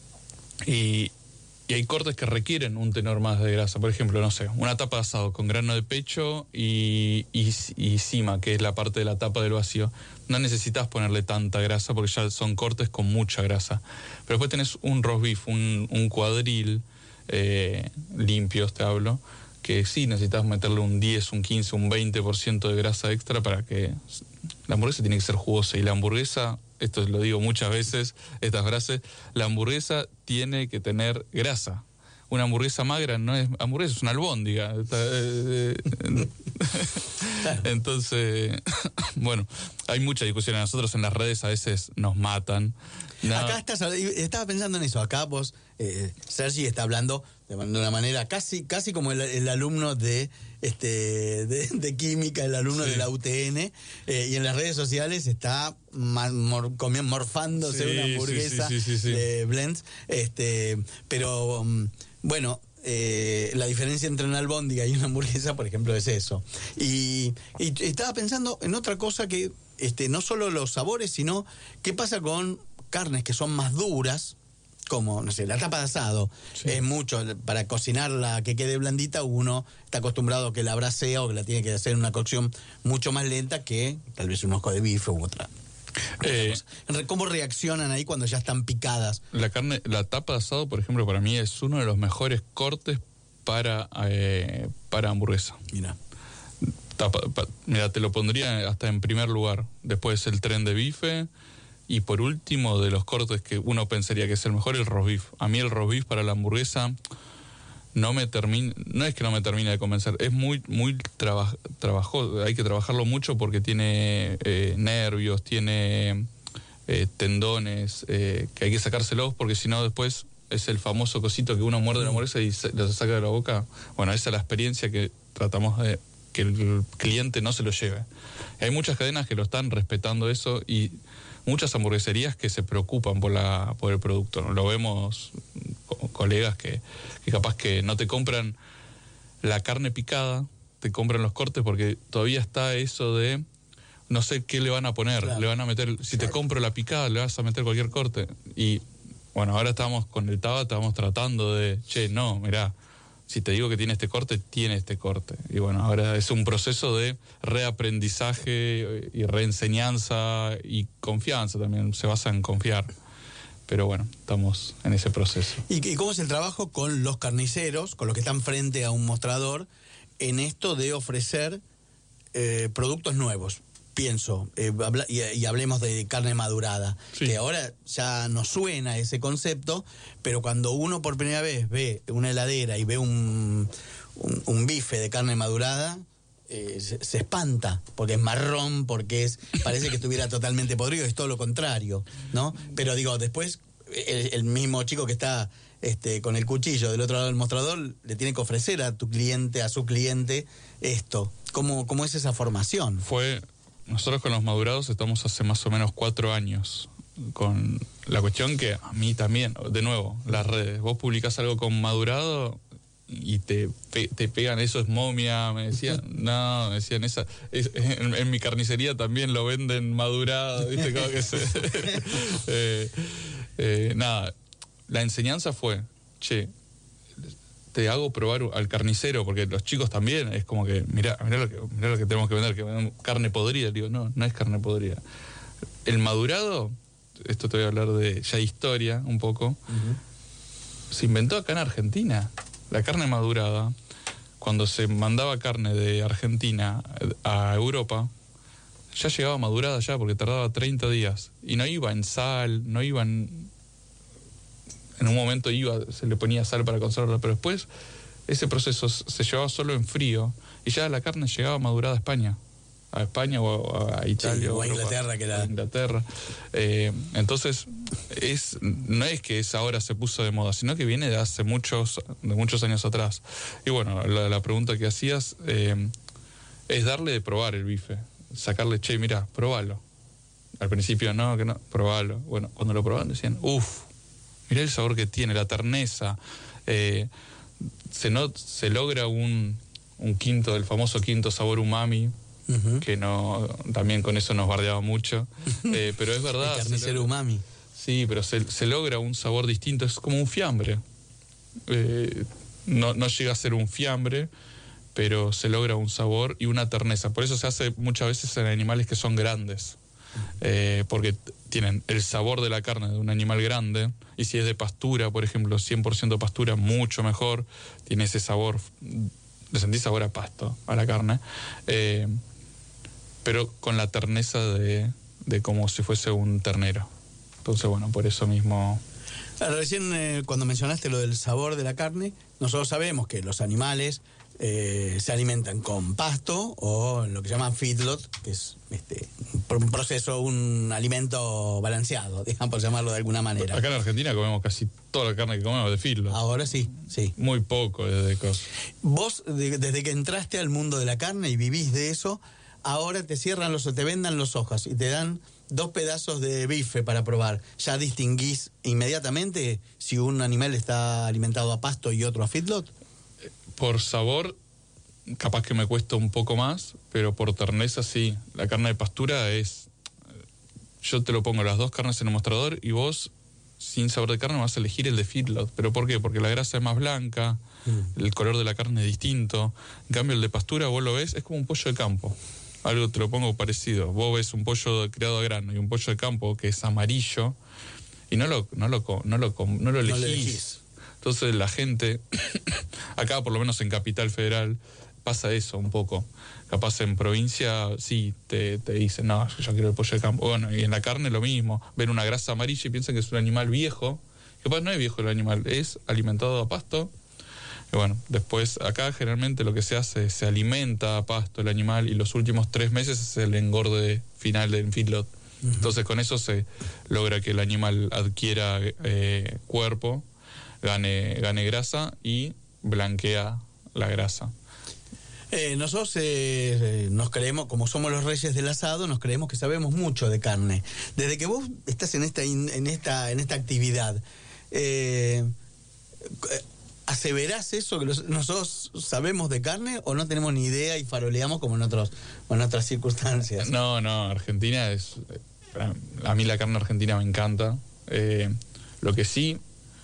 y, y hay cortes que requieren un tenor más de grasa. Por ejemplo, no sé, una tapa de asado con grano de pecho y, y, y cima, que es la parte de la tapa del vacío. No necesitas ponerle tanta grasa porque ya son cortes con mucha grasa. Pero después tenés un roast beef, un, un cuadril eh, limpio, te hablo, que sí necesitas meterle un diez, un quince, un veinte por ciento de grasa extra para que la hamburguesa tiene que ser jugosa. Y la hamburguesa, esto lo digo muchas veces, estas frases, la hamburguesa tiene que tener grasa. Una hamburguesa magra no es hamburguesa, es una albóndiga. Entonces, bueno, hay mucha discusión. Nosotros en las redes a veces nos matan. No. Acá estás, estaba pensando en eso. Acá vos, eh, Sergi está hablando de una manera casi casi como el, el alumno de este de, de química, el alumno sí. de la U T N, eh, y en las redes sociales está mor, mor, morfándose sí, una hamburguesa sí, sí, sí, sí. de blends. Este, pero... Um, Bueno, eh, la diferencia entre una albóndiga y una hamburguesa, por ejemplo, es eso. Y, y estaba pensando en otra cosa que este, no solo los sabores, sino qué pasa con carnes que son más duras, como, no sé, la tapa de asado. Sí. Es mucho, para cocinarla que quede blandita, uno está acostumbrado a que la brasea o que la tiene que hacer en una cocción mucho más lenta que tal vez un ojo de bife u otra. Eh, ¿Cómo reaccionan ahí cuando ya están picadas? La carne, la tapa de asado, por ejemplo, para mí es uno de los mejores cortes para, eh, para hamburguesa. Mira. Tapa, pa, mira, te lo pondría hasta en primer lugar. Después el tren de bife. Y por último, de los cortes que uno pensaría que es el mejor, el roast beef. A mí el roast beef para la hamburguesa no me termina, no es que no me termine de convencer, es muy, muy traba, trabajo, hay que trabajarlo mucho porque tiene eh, nervios, tiene eh, tendones, eh, que hay que sacárselos porque si no después es el famoso cosito que uno muerde la hamburguesa y se, lo saca de la boca. Bueno, esa es la experiencia que tratamos de que el cliente no se lo lleve. Hay muchas cadenas que lo están respetando eso y muchas hamburgueserías que se preocupan por la por el producto. Lo vemos con colegas que, que capaz que no te compran la carne picada, te compran los cortes porque todavía está eso de no sé qué le van a poner, claro. Le van a meter, si te compro la picada le vas a meter cualquier corte. Y bueno, ahora estamos con el Taba, estamos tratando de, che, no, mirá, si te digo que tiene este corte, tiene este corte. Y bueno, ahora es un proceso de reaprendizaje y reenseñanza y confianza también, se basa en confiar. Pero bueno, estamos en ese proceso. ¿Y, y cómo es el trabajo con los carniceros, con los que están frente a un mostrador, en esto de ofrecer eh, productos nuevos? Pienso, eh, habla, y, y hablemos de carne madurada, sí. Que ahora ya nos suena ese concepto, pero cuando uno por primera vez ve una heladera y ve un, un, un bife de carne madurada, eh, se, se espanta, porque es marrón, porque es parece que estuviera totalmente podrido, es todo lo contrario, ¿no? Pero digo, después el, el mismo chico que está este, con el cuchillo del otro lado del mostrador le tiene que ofrecer a tu cliente, a su cliente, esto. ¿Cómo, cómo es esa formación? Fue... Nosotros con los madurados estamos hace más o menos cuatro años con la cuestión que a mí también, de nuevo, las redes. Vos publicás algo con madurado y te, pe, te pegan, eso es momia, me decían, no, me decían, esa, es, en, en mi carnicería también lo venden madurado, ¿viste? Como que se, eh, eh, nada, la enseñanza fue, che, te hago probar al carnicero, porque los chicos también, es como que, mirá, mirá lo que, mirá lo que tenemos que vender, que venden carne podrida. Digo, no, no es carne podrida. El madurado, esto te voy a hablar de ya historia un poco, uh-huh. Se inventó acá en Argentina. La carne madurada, cuando se mandaba carne de Argentina a Europa, ya llegaba madurada ya, porque tardaba treinta días. Y no iba en sal, no iba en... En un momento iba, se le ponía sal para conservarla, pero después ese proceso se llevaba solo en frío y ya la carne llegaba madurada a España, a España o a Italia, sí, o a a Inglaterra, que la... Inglaterra. Eh, entonces es no es que es ahora se puso de moda, sino que viene de hace muchos de muchos años atrás. Y bueno, la, la pregunta que hacías eh, es darle de probar el bife, sacarle, che, mira, probalo. Al principio no, que no, probalo. Bueno, cuando lo probaban decían, uff. Mirá el sabor que tiene, la terneza. Eh, se, no, se logra un, un quinto, el famoso quinto sabor umami, uh-huh. Que no también con eso nos bardeaba mucho. Eh, pero es verdad. El carnicero logra, umami. Sí, pero se, se logra un sabor distinto, es como un fiambre. Eh, no, no llega a ser un fiambre, pero se logra un sabor y una terneza. Por eso se hace muchas veces en animales que son grandes. Eh, porque tienen el sabor de la carne de un animal grande, y si es de pastura, por ejemplo, cien por ciento pastura, mucho mejor, tiene ese sabor, le sentís sabor a pasto, a la carne, eh, pero con la terneza de, de como si fuese un ternero. Entonces, bueno, por eso mismo... Recién eh, cuando mencionaste lo del sabor de la carne, nosotros sabemos que los animales eh, se alimentan con pasto o lo que se llama feedlot, que es este, un proceso, un alimento balanceado, digamos, por llamarlo de alguna manera. Acá en Argentina comemos casi toda la carne que comemos de feedlot. Ahora sí, sí. Muy poco de cosas. Vos, de, desde que entraste al mundo de la carne y vivís de eso, ahora te cierran los, te vendan los ojos y te dan dos pedazos de bife para probar. ¿Ya distinguís inmediatamente si un animal está alimentado a pasto y otro a feedlot? Por sabor, capaz que me cuesta un poco más, pero por terneza sí. La carne de pastura es... Yo te lo pongo las dos carnes en el mostrador y vos, sin sabor de carne, vas a elegir el de feedlot. ¿Pero por qué? Porque la grasa es más blanca, mm. el color de la carne es distinto. En cambio, el de pastura, vos lo ves, es como un pollo de campo. Algo te lo pongo parecido. Vos ves un pollo criado a grano y un pollo de campo que es amarillo y no lo, no lo, no lo, no lo elegís. No elegís. Entonces la gente, acá por lo menos en Capital Federal, pasa eso un poco. Capaz en provincia, sí, te, te dicen, no, yo quiero el pollo de campo. Bueno, y en la carne lo mismo. Ven una grasa amarilla y piensan que es un animal viejo. Capaz no es viejo el animal, es alimentado a pasto. Y bueno, después acá generalmente lo que se hace es se alimenta a pasto el animal y los últimos tres meses es el engorde final del feedlot. Uh-huh. Entonces con eso se logra que el animal adquiera eh, cuerpo, gane, gane grasa y blanquea la grasa. Eh, nosotros eh, nos creemos, como somos los reyes del asado, nos creemos que sabemos mucho de carne. Desde que vos estás en esta en esta en esta actividad, eh, ¿aseverás eso que los, nosotros sabemos de carne o no tenemos ni idea y faroleamos como en otros en otras circunstancias? No, no, Argentina es, a mí la carne argentina me encanta. Eh, lo que sí,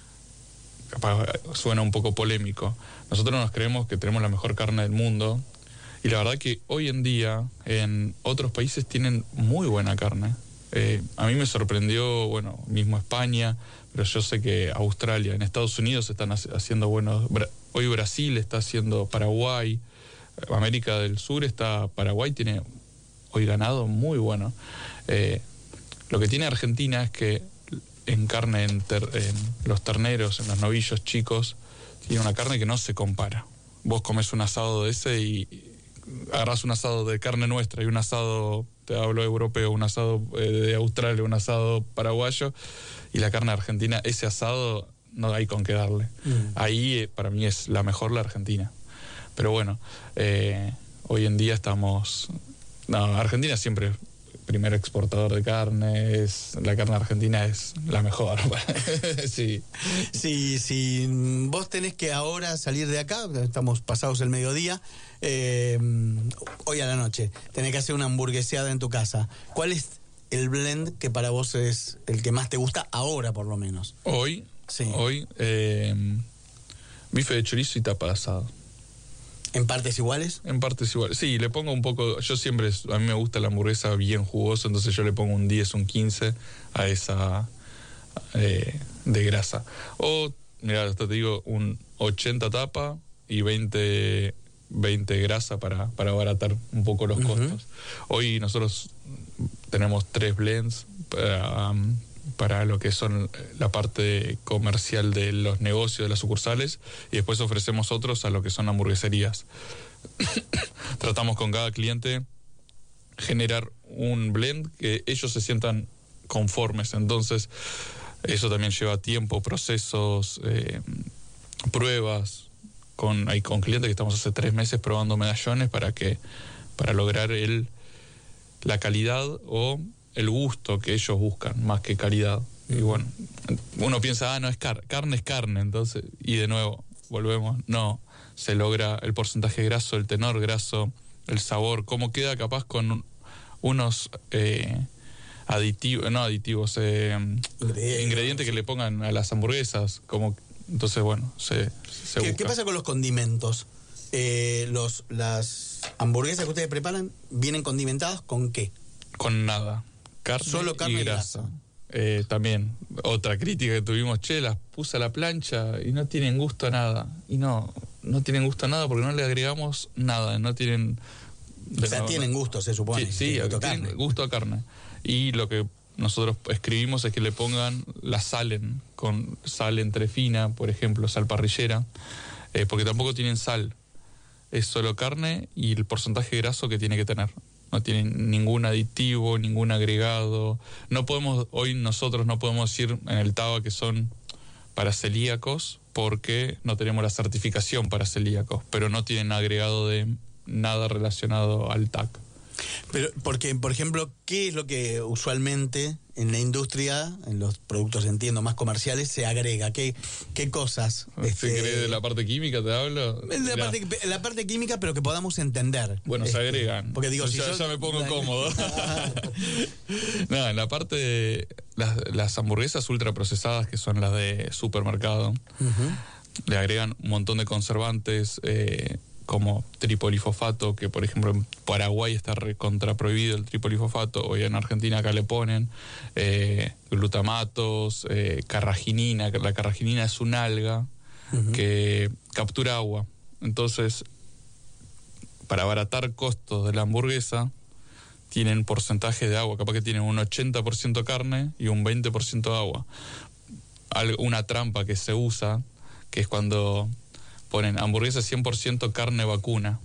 capaz suena un poco polémico. Nosotros nos creemos que tenemos la mejor carne del mundo y la verdad que hoy en día en otros países tienen muy buena carne. Eh, a mí me sorprendió, bueno, mismo España, pero yo sé que Australia, en Estados Unidos están haciendo buenos. Hoy Brasil está haciendo, Paraguay, América del Sur está, Paraguay tiene hoy ganado muy bueno. Eh, lo que tiene Argentina es que en carne, en, ter, en los terneros, en los novillos chicos, tiene una carne que no se compara. Vos comes un asado de ese y agarrás un asado de carne nuestra y un asado, te hablo europeo, un asado de Australia, un asado paraguayo, y la carne argentina, ese asado no hay con qué darle. Mm. Ahí para mí es la mejor la Argentina. Pero bueno, eh, hoy en día estamos... No, Argentina siempre... primer exportador de carne, es, la carne argentina es la mejor. Sí. Sí, sí. Vos tenés que ahora salir de acá, estamos pasados el mediodía, eh, hoy a la noche, tenés que hacer una hamburgueseada en tu casa. ¿Cuál es el blend que para vos es el que más te gusta ahora, por lo menos? Hoy, sí. hoy, eh, bife de chorizo y tapa de asado. ¿En partes iguales? En partes iguales, sí, le pongo un poco, yo siempre, a mí me gusta la hamburguesa bien jugosa, entonces yo le pongo un diez, un quince a esa eh, de grasa. O, mira, hasta te digo, un ochenta tapa y veinte, veinte grasa para, para abaratar un poco los uh-huh. costos. Hoy nosotros tenemos tres blends para... Um, para lo que son la parte comercial de los negocios, de las sucursales, y después ofrecemos otros a lo que son hamburgueserías. Tratamos con cada cliente generar un blend que ellos se sientan conformes, entonces eso también lleva tiempo, procesos, eh, pruebas. Con, hay con clientes que estamos hace tres meses probando medallones para que para lograr el la calidad o el gusto que ellos buscan, más que calidad. Y bueno, uno piensa, ah, no, es car- carne es carne, entonces, y de nuevo, volvemos, no, se logra el porcentaje graso, el tenor graso, el sabor, cómo queda capaz con unos eh, aditivos, no aditivos, eh, ingredientes que le pongan a las hamburguesas, como, entonces, bueno, se, se ¿Qué, busca. ¿Qué pasa con los condimentos? Eh, los, las hamburguesas que ustedes preparan, ¿vienen condimentadas con qué? Con nada. Carne, Solo carne y y grasa. grasa. Eh, también, otra crítica que tuvimos, che, las puse a la plancha y no tienen gusto a nada. Y no, no tienen gusto a nada porque no le agregamos nada, no tienen... O sea, no, tienen gusto, se supone. Sí, sí, gusto tienen carne. gusto a carne. Y lo que nosotros escribimos es que le pongan la salen, con sal entre fina, por ejemplo, sal parrillera, eh, porque tampoco tienen sal. Es solo carne y el porcentaje graso que tiene que tener. No tienen ningún aditivo, ningún agregado. No podemos, hoy nosotros no podemos decir en el T A B A que son para celíacos porque no tenemos la certificación para celíacos, pero no tienen agregado de nada relacionado al T A C. Pero, porque, por ejemplo, ¿qué es lo que usualmente en la industria, en los productos, entiendo, más comerciales, se agrega? ¿Qué, qué cosas? ¿Se este, cree de la parte química, te hablo? De la parte, la parte química, pero que podamos entender. Bueno, este, se agregan. Porque digo, si ya, yo, ya me pongo la, cómodo. No, en la parte de las, las hamburguesas ultraprocesadas, que son las de supermercado, uh-huh. le agregan un montón de conservantes, eh, como tripolifosfato, que por ejemplo en Paraguay está recontra prohibido el tripolifosfato, hoy en Argentina acá le ponen, eh, glutamatos, eh, carraginina, la carraginina es un alga uh-huh. que captura agua, entonces para abaratar costos de la hamburguesa tienen porcentaje de agua, capaz que tienen un ochenta por ciento carne y un veinte por ciento agua. Una trampa que se usa, que es cuando ponen hamburguesa cien por ciento carne vacuna.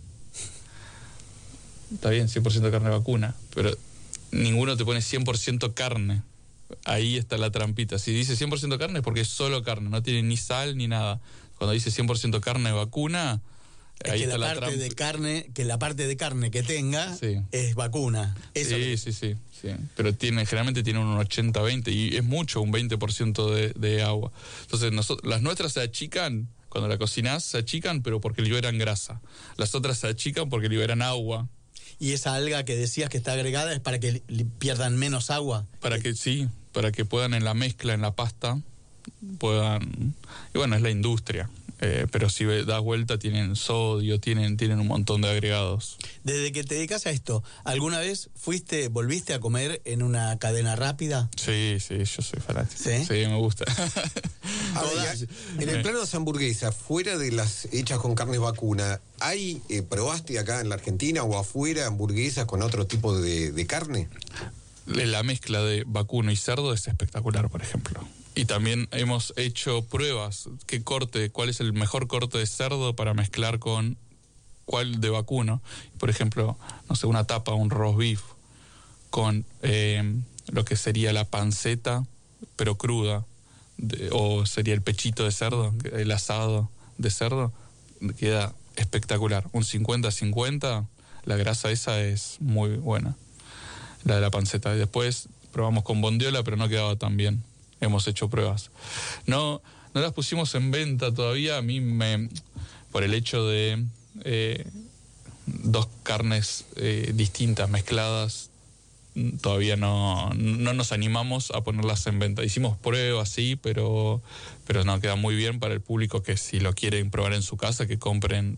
Está bien, cien por ciento carne vacuna, pero ninguno te pone cien por ciento carne. Ahí está la trampita. Si dice cien por ciento carne es porque es solo carne, no tiene ni sal ni nada. Cuando dice cien por ciento carne vacuna, es ahí que está la la parte trampa. de carne, que la parte de carne que tenga Sí. es vacuna. Eso Sí, que- sí, sí, sí. Pero tiene, generalmente tiene un ochenta veinte y es mucho, un veinte por ciento de, de agua. Entonces, nosotros, las nuestras se achican, cuando la cocinás, se achican, pero porque liberan grasa. Las otras se achican porque liberan agua. Y esa alga que decías que está agregada es para que li- li- pierdan menos agua. Para que sí, para que puedan en la mezcla, en la pasta, puedan... Y bueno, es la industria. Eh, pero si ve- das vuelta tienen sodio, tienen, tienen un montón de agregados. Desde que te dedicas a esto, ¿alguna vez fuiste, volviste a comer en una cadena rápida? Sí, sí, yo soy fanático. ¿Sí? Sí, me gusta. Ahora, ya, en el plano de las hamburguesas, fuera de las hechas con carne vacuna, ¿hay, eh, probaste acá en la Argentina o afuera hamburguesas con otro tipo de, de carne? La mezcla de vacuno y cerdo es espectacular, por ejemplo. Y también hemos hecho pruebas, qué corte, cuál es el mejor corte de cerdo para mezclar con cuál de vacuno. Por ejemplo, no sé, una tapa, un roast beef con eh, lo que sería la panceta, pero cruda, de- o sería el pechito de cerdo, el asado de cerdo, queda espectacular. Un cincuenta cincuenta, la grasa esa es muy buena, la de la panceta. Y después probamos con bondiola, pero no quedaba tan bien. Hemos hecho pruebas. No, no las pusimos en venta todavía. A mí me, por el hecho de eh, dos carnes eh, distintas mezcladas, todavía no, no nos animamos a ponerlas en venta. Hicimos pruebas, sí, pero, pero no, queda muy bien para el público que si lo quieren probar en su casa, que compren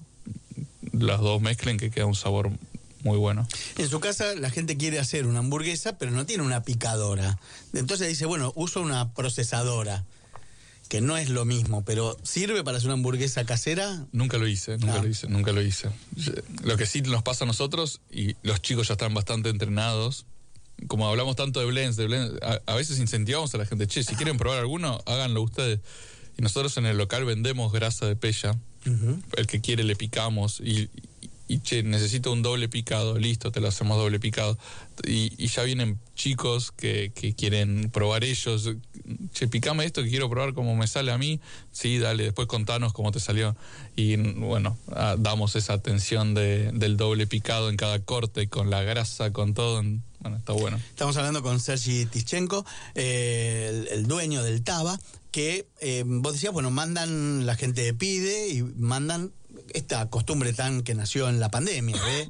las dos, mezclen, que queda un sabor muy bueno. En su casa la gente quiere hacer una hamburguesa, pero no tiene una picadora. Entonces dice, bueno, uso una procesadora, que no es lo mismo, pero ¿sirve para hacer una hamburguesa casera? Nunca lo hice, nunca Ah. lo hice, nunca lo hice. Lo que sí nos pasa a nosotros, y los chicos ya están bastante entrenados, como hablamos tanto de blends, de blends, a, a veces incentivamos a la gente, che, si quieren probar alguno, háganlo ustedes. Y nosotros en el local vendemos grasa de pella, Uh-huh. el que quiere le picamos, y, y, y, che, necesito un doble picado, listo, te lo hacemos doble picado. Y, y ya vienen chicos que, que quieren probar ellos, che, picame esto que quiero probar cómo me sale a mí, sí, dale, después contanos cómo te salió. Y bueno, ah, damos esa atención de, del doble picado en cada corte, con la grasa, con todo, en, bueno, está bueno. Estamos hablando con Sergi Tischenko, eh, el, el dueño del Taba, que eh, vos decías, bueno, mandan, la gente pide y mandan esta costumbre tan que nació en la pandemia, ¿eh?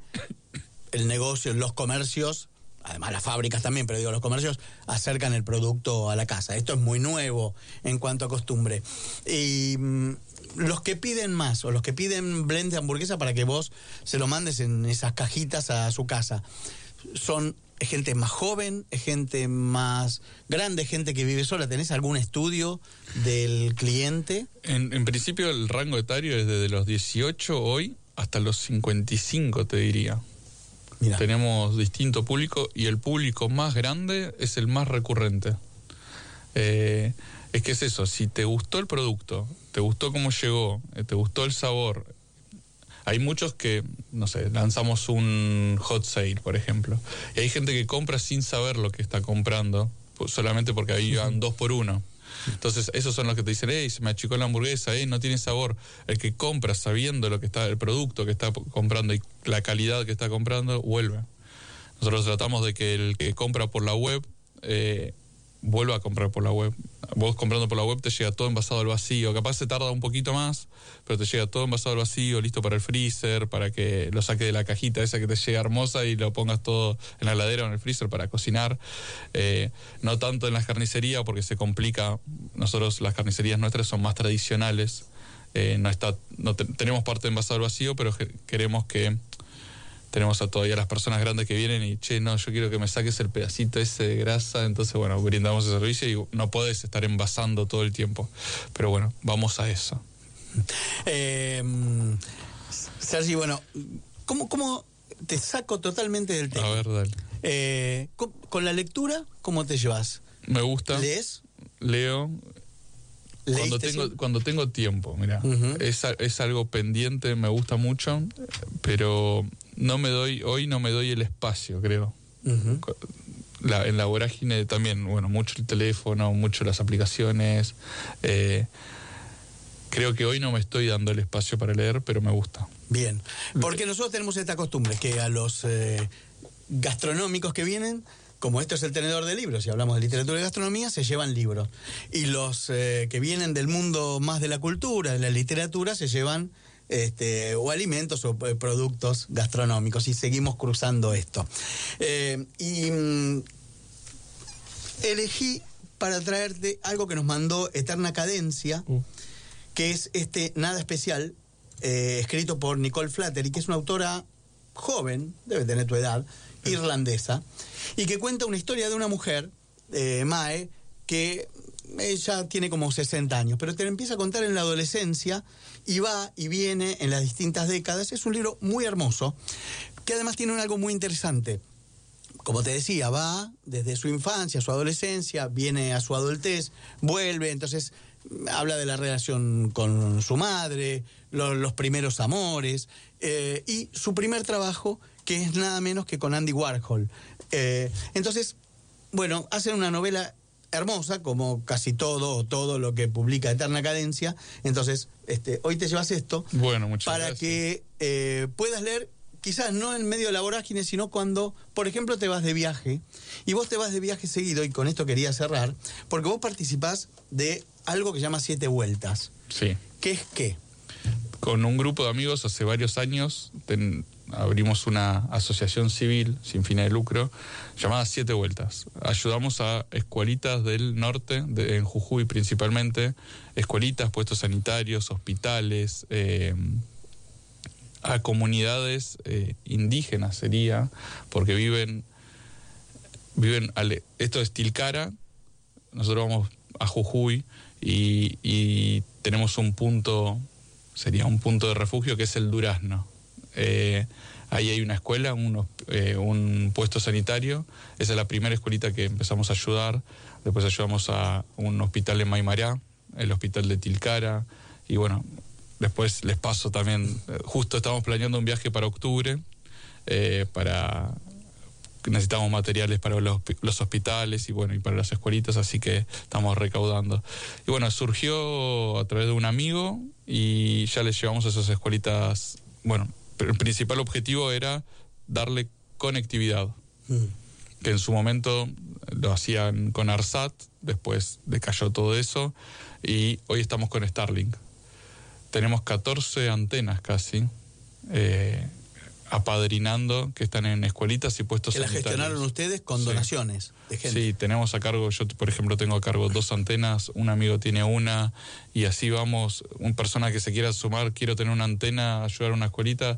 El negocio, los comercios, además las fábricas también, pero digo, los comercios acercan el producto a la casa. Esto es muy nuevo en cuanto a costumbre. Y mm, los que piden más, o los que piden blend de hamburguesa para que vos se lo mandes en esas cajitas a su casa, son ¿es gente más joven, es gente más grande, gente que vive sola? ¿Tenés algún estudio del cliente? En, en principio el rango etario es desde los dieciocho hoy hasta los cincuenta y cinco, te diría. Mirá. Tenemos distinto público y el público más grande es el más recurrente. Eh, es que es eso, si te gustó el producto, te gustó cómo llegó, eh, te gustó el sabor. Hay muchos que, no sé, lanzamos un hot sale, por ejemplo, y hay gente que compra sin saber lo que está comprando, pues solamente porque ahí van dos por uno. Entonces, esos son los que te dicen, hey, se me achicó la hamburguesa, hey, no tiene sabor. El que compra sabiendo lo que está, el producto que está comprando y la calidad que está comprando, vuelve. Nosotros tratamos de que el que compra por la web eh, vuelva a comprar por la web. Vos comprando por la web te llega todo envasado al vacío. Capaz se tarda un poquito más, pero te llega todo envasado al vacío, listo para el freezer, para que lo saque de la cajita esa que te llega hermosa y lo pongas todo en la heladera o en el freezer para cocinar. Eh, no tanto en las carnicerías porque se complica. Nosotros, las carnicerías nuestras son más tradicionales. Eh, no está, no te, tenemos parte de envasado al vacío, pero que, queremos que tenemos a todavía las personas grandes que vienen y, che, no, yo quiero que me saques el pedacito ese de grasa. Entonces, bueno, brindamos ese servicio y no podés estar envasando todo el tiempo. Pero bueno, vamos a eso. Eh, Sergi, bueno, ¿cómo, ¿cómo te saco totalmente del tema? A ver, dale. Eh, con, con la lectura, ¿cómo te llevas? Me gusta. ¿Lees? Leo. Cuando tengo, cuando tengo tiempo, mira, uh-huh. es, es algo pendiente, me gusta mucho, pero no me doy, hoy no me doy el espacio, creo. Uh-huh. La, en la vorágine también, bueno, mucho el teléfono, mucho las aplicaciones. Eh, creo que hoy no me estoy dando el espacio para leer, pero me gusta. Bien, porque nosotros tenemos esta costumbre que a los eh, gastronómicos que vienen, como esto es el tenedor de libros, y hablamos de literatura y gastronomía, se llevan libros. Y los eh, que vienen del mundo más de la cultura, de la literatura, se llevan este, o alimentos o eh, productos gastronómicos. Y seguimos cruzando esto. Eh, y mm, elegí para traerte algo que nos mandó Eterna Cadencia, uh. que es este Nada Especial, eh, escrito por Nicole Flattery, que es una autora joven, debe tener tu edad, irlandesa, y que cuenta una historia de una mujer, eh, Mae, que ella tiene como sesenta años, pero te la empieza a contar en la adolescencia y va y viene en las distintas décadas. Es un libro muy hermoso, que además tiene un algo muy interesante. Como te decía, va desde su infancia, su adolescencia, viene a su adultez, vuelve, entonces habla de la relación con su madre, lo, los primeros amores, eh, y su primer trabajo, que es nada menos que con Andy Warhol. Eh, entonces, bueno, hacen una novela hermosa, como casi todo o todo lo que publica Eterna Cadencia. Entonces, este, hoy te llevas esto, bueno, muchas para gracias. que eh, puedas leer, quizás no en medio de la vorágine, sino cuando, por ejemplo, te vas de viaje, y vos te vas de viaje seguido, y con esto quería cerrar, porque vos participás de algo que se llama Siete Vueltas. Sí. ¿Qué es qué? Con un grupo de amigos hace varios años ten, abrimos una asociación civil sin fines de lucro llamada Siete Vueltas. Ayudamos a escuelitas del norte, de, en Jujuy principalmente, escuelitas, puestos sanitarios, hospitales, eh, a comunidades eh, indígenas sería, porque viven, viven al, esto es Tilcara, nosotros vamos a Jujuy y, y tenemos un punto, sería un punto de refugio que es el Durazno. Eh, ahí hay una escuela, unos, eh, un puesto sanitario. Esa es la primera escuelita que empezamos a ayudar. Después ayudamos a un hospital en Maimará, el hospital de Tilcara, y bueno, después les paso también, justo estamos planeando un viaje para octubre, eh, para necesitamos materiales para los, los hospitales y bueno, y para las escuelitas, así que estamos recaudando. Y bueno, surgió a través de un amigo y ya les llevamos a esas escuelitas. Bueno, el principal objetivo era darle conectividad, mm. que en su momento lo hacían con ARSAT, después decayó todo eso y hoy estamos con Starlink. Tenemos catorce antenas casi, eh, apadrinando, que están en escuelitas y puestos sanitarios. Que las gestionaron ustedes con sí. donaciones de gente. Sí, tenemos a cargo, yo por ejemplo tengo a cargo dos antenas, un amigo tiene una, y así vamos, una persona que se quiera sumar, quiero tener una antena, ayudar a una escuelita,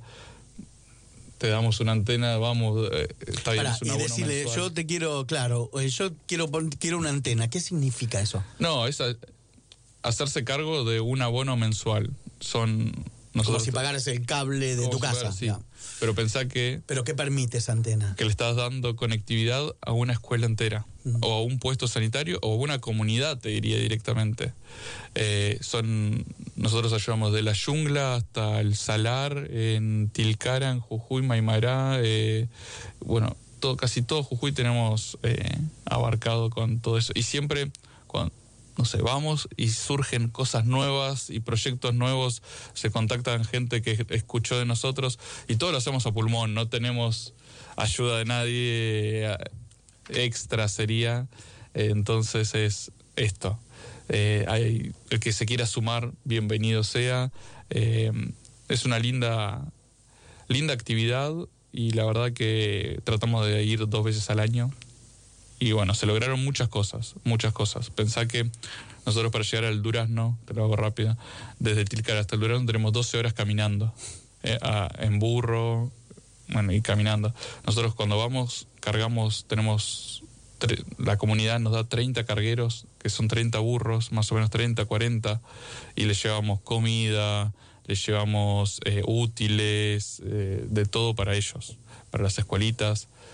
te damos una antena, vamos, eh, está bien, Pará, es una y decirle, mensual. Yo te quiero, claro, yo quiero, quiero una antena, ¿qué significa eso? No, es a, hacerse cargo de un abono mensual, son... Nosotros, como si pagaras el cable de tu casa. Pagar, sí. Pero pensá que... ¿Pero qué permite esa antena? Que le estás dando conectividad a una escuela entera, uh-huh. o a un puesto sanitario, o a una comunidad, te diría directamente. Eh, son Nosotros ayudamos de la Jungla hasta el Salar, en Tilcara, en Jujuy, Maimará, eh, bueno, todo, casi todo Jujuy tenemos eh, abarcado con todo eso. Y siempre... Cuando, no sé, vamos y surgen cosas nuevas y proyectos nuevos, se contactan gente que escuchó de nosotros y todo lo hacemos a pulmón, no tenemos ayuda de nadie extra sería, entonces es esto. Eh, hay, el que se quiera sumar, bienvenido sea. Eh, es una linda, linda actividad y la verdad que tratamos de ir dos veces al año. Y bueno, se lograron muchas cosas, muchas cosas. Pensá que nosotros para llegar al Durazno, te lo hago rápido, desde Tilcara hasta el Durazno tenemos doce horas caminando, eh, a, en burro, bueno, y caminando. Nosotros cuando vamos, cargamos, tenemos, tre- la comunidad nos da treinta cargueros, que son treinta burros, más o menos treinta, cuarenta, y les llevamos comida, les llevamos eh, útiles, eh, de todo para ellos, para las escuelitas.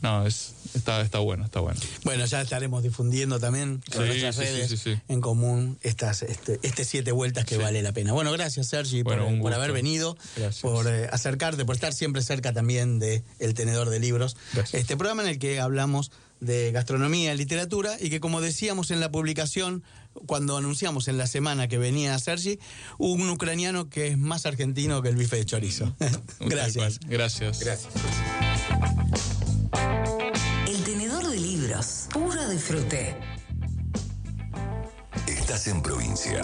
no, es está, está bueno, está bueno. Bueno, ya estaremos difundiendo también en Sí, nuestras sí, redes sí, sí, sí. en común estas este, este siete vueltas que Sí. vale la pena. Bueno, gracias Sergi Bueno, por, un por gusto. haber venido, Gracias. por eh, acercarte, por estar siempre cerca también de El Tenedor de Libros. Gracias. Este programa en el que hablamos de gastronomía y literatura y que, como decíamos en la publicación, cuando anunciamos en la semana que venía Sergi, un ucraniano que es más argentino que el bife de chorizo. Gracias. Gracias. Gracias. El Tenedor de Libros. Puro disfrute. Estás en provincia.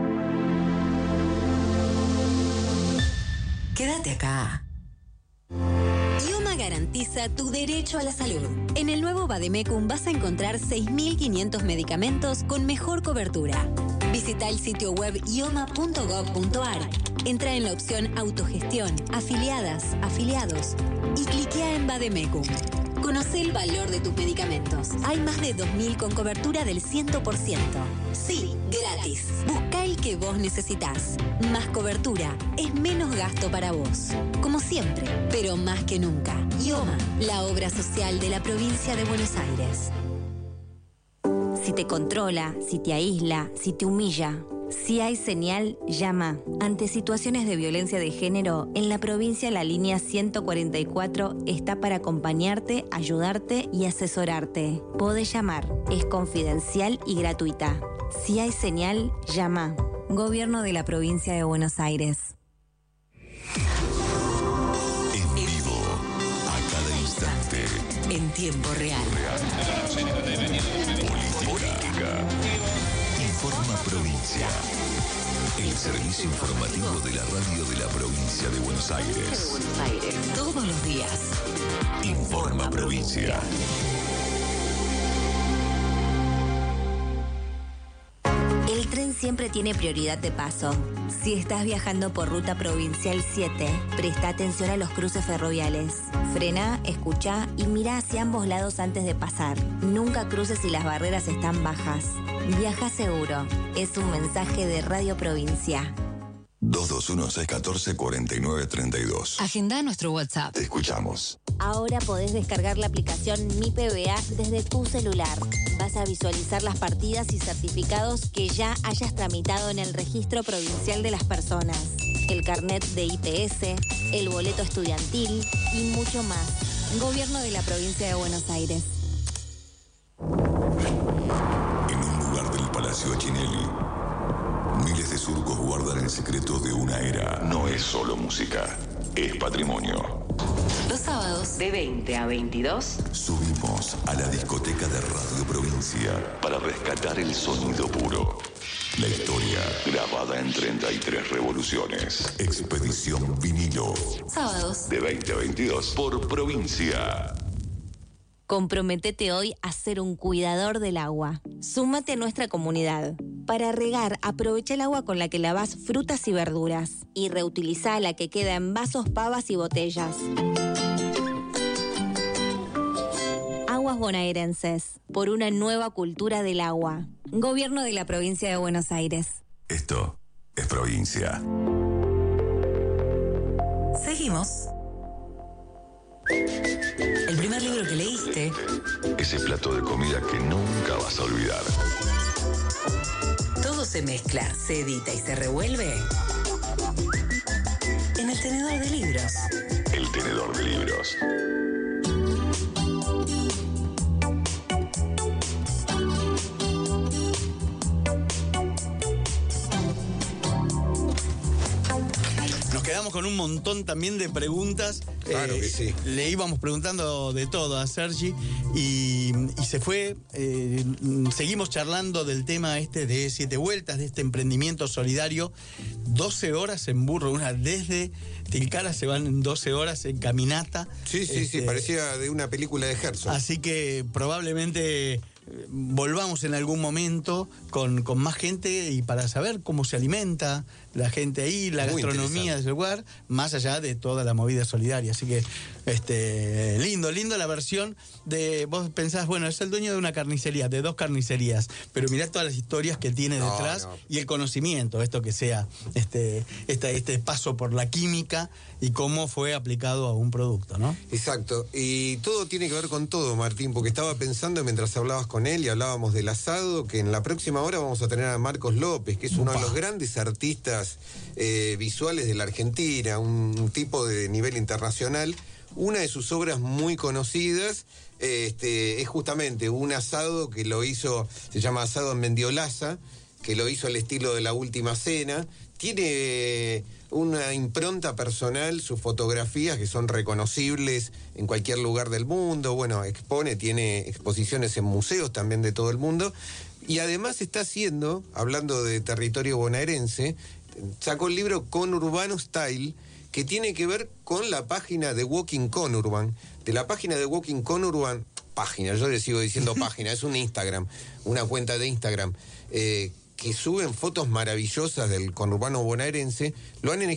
Quédate acá. IOMA garantiza tu derecho a la salud. En el nuevo Vademecum vas a encontrar seis mil quinientos medicamentos con mejor cobertura. Visita el sitio web ioma punto gov punto ar. Entra en la opción Autogestión, Afiliadas, Afiliados y cliquea en Vademecum. Conoce el valor de tus medicamentos. Hay más de dos mil con cobertura del cien por ciento. Sí, gratis. Busca el que vos necesitas. Más cobertura es menos gasto para vos. Como siempre, pero más que nunca. IOMA, la obra social de la provincia de Buenos Aires. Si te controla, si te aísla, si te humilla, si hay señal, llama. Ante situaciones de violencia de género, en la provincia la línea ciento cuarenta y cuatro está para acompañarte, ayudarte y asesorarte. Podés llamar, es confidencial y gratuita. Si hay señal, llama. Gobierno de la provincia de Buenos Aires. En vivo, a cada instante. En tiempo real. Política. Informa Provincia. El servicio informativo de la radio de la provincia de Buenos Aires. Buenos Aires. Todos los días. Informa Provincia. El tren siempre tiene prioridad de paso. Si estás viajando por ruta provincial siete, presta atención a los cruces ferroviales. Frena, escucha y mira hacia ambos lados antes de pasar. Nunca cruces si las barreras están bajas. Viaja seguro. Es un mensaje de Radio Provincia. dos dos uno, seis uno cuatro, cuatro nueve tres dos. Agenda nuestro WhatsApp. Te escuchamos. Ahora podés descargar la aplicación Mi P B A desde tu celular. Vas a visualizar las partidas y certificados que ya hayas tramitado en el Registro Provincial de las Personas, el carnet de I P S, el boleto estudiantil y mucho más. Gobierno de la Provincia de Buenos Aires. En un lugar del Palacio Achinelli, miles de surcos guardan el secreto de una era. No es solo música, es patrimonio. Los sábados de veinte a veintidós. Subimos a la discoteca de Radio Provincia para rescatar el sonido puro. La historia grabada en treinta y tres revoluciones. Expedición Vinilo. Sábados De veinte a veintidós por Provincia. Comprométete hoy a ser un cuidador del agua. Súmate a nuestra comunidad. Para regar, aprovecha el agua con la que lavas frutas y verduras y reutiliza la que queda en vasos, pavas y botellas. Aguas bonaerenses, por una nueva cultura del agua. Gobierno de la Provincia de Buenos Aires. Esto es Provincia. seguimos. El primer libro que leíste. Ese plato de comida que nunca vas a olvidar. Todo se mezcla, se edita y se revuelve en el tenedor de libros. El tenedor de libros. Nos quedamos con un montón también de preguntas. Claro eh, que sí. Le íbamos preguntando de todo a Sergi y, y se fue. Eh, seguimos charlando del tema este de Siete Vueltas, de este emprendimiento solidario. doce horas en burro, una desde Tilcara se van en doce horas en caminata. Sí, sí, Este, sí, parecía de una película de Herzog. Así que probablemente eh, volvamos en algún momento con, con más gente y para saber cómo se alimenta la gente ahí, la Muy gastronomía del lugar, más allá de toda la movida solidaria. Así que, este, lindo, lindo la versión de, vos pensás, bueno, es el dueño de una carnicería, de dos carnicerías, pero mirá todas las historias que tiene No, detrás no. y el conocimiento, esto que sea, este, este, este paso por la química y cómo fue aplicado a un producto, ¿no? Exacto, y todo tiene que ver con todo, Martín, porque estaba pensando mientras hablabas con él y hablábamos del asado, que en la próxima hora vamos a tener a Marcos López, que es uno de los grandes artistas eh, visuales de la Argentina, un, un tipo de nivel internacional. Una de sus obras muy conocidas este, es justamente un asado que lo hizo, se llama Asado en Mendiolaza, que lo hizo al estilo de La Última Cena. Tiene una impronta personal, sus fotografías que son reconocibles en cualquier lugar del mundo. Bueno, expone, tiene exposiciones en museos también de todo el mundo. Y además está haciendo, hablando de territorio bonaerense, sacó el libro Conurbano Style, que tiene que ver con la página de Walking Conurban. De la página de Walking Conurban, página, yo le sigo diciendo página, es un Instagram, una cuenta de Instagram, eh, que suben fotos maravillosas del conurbano bonaerense, lo han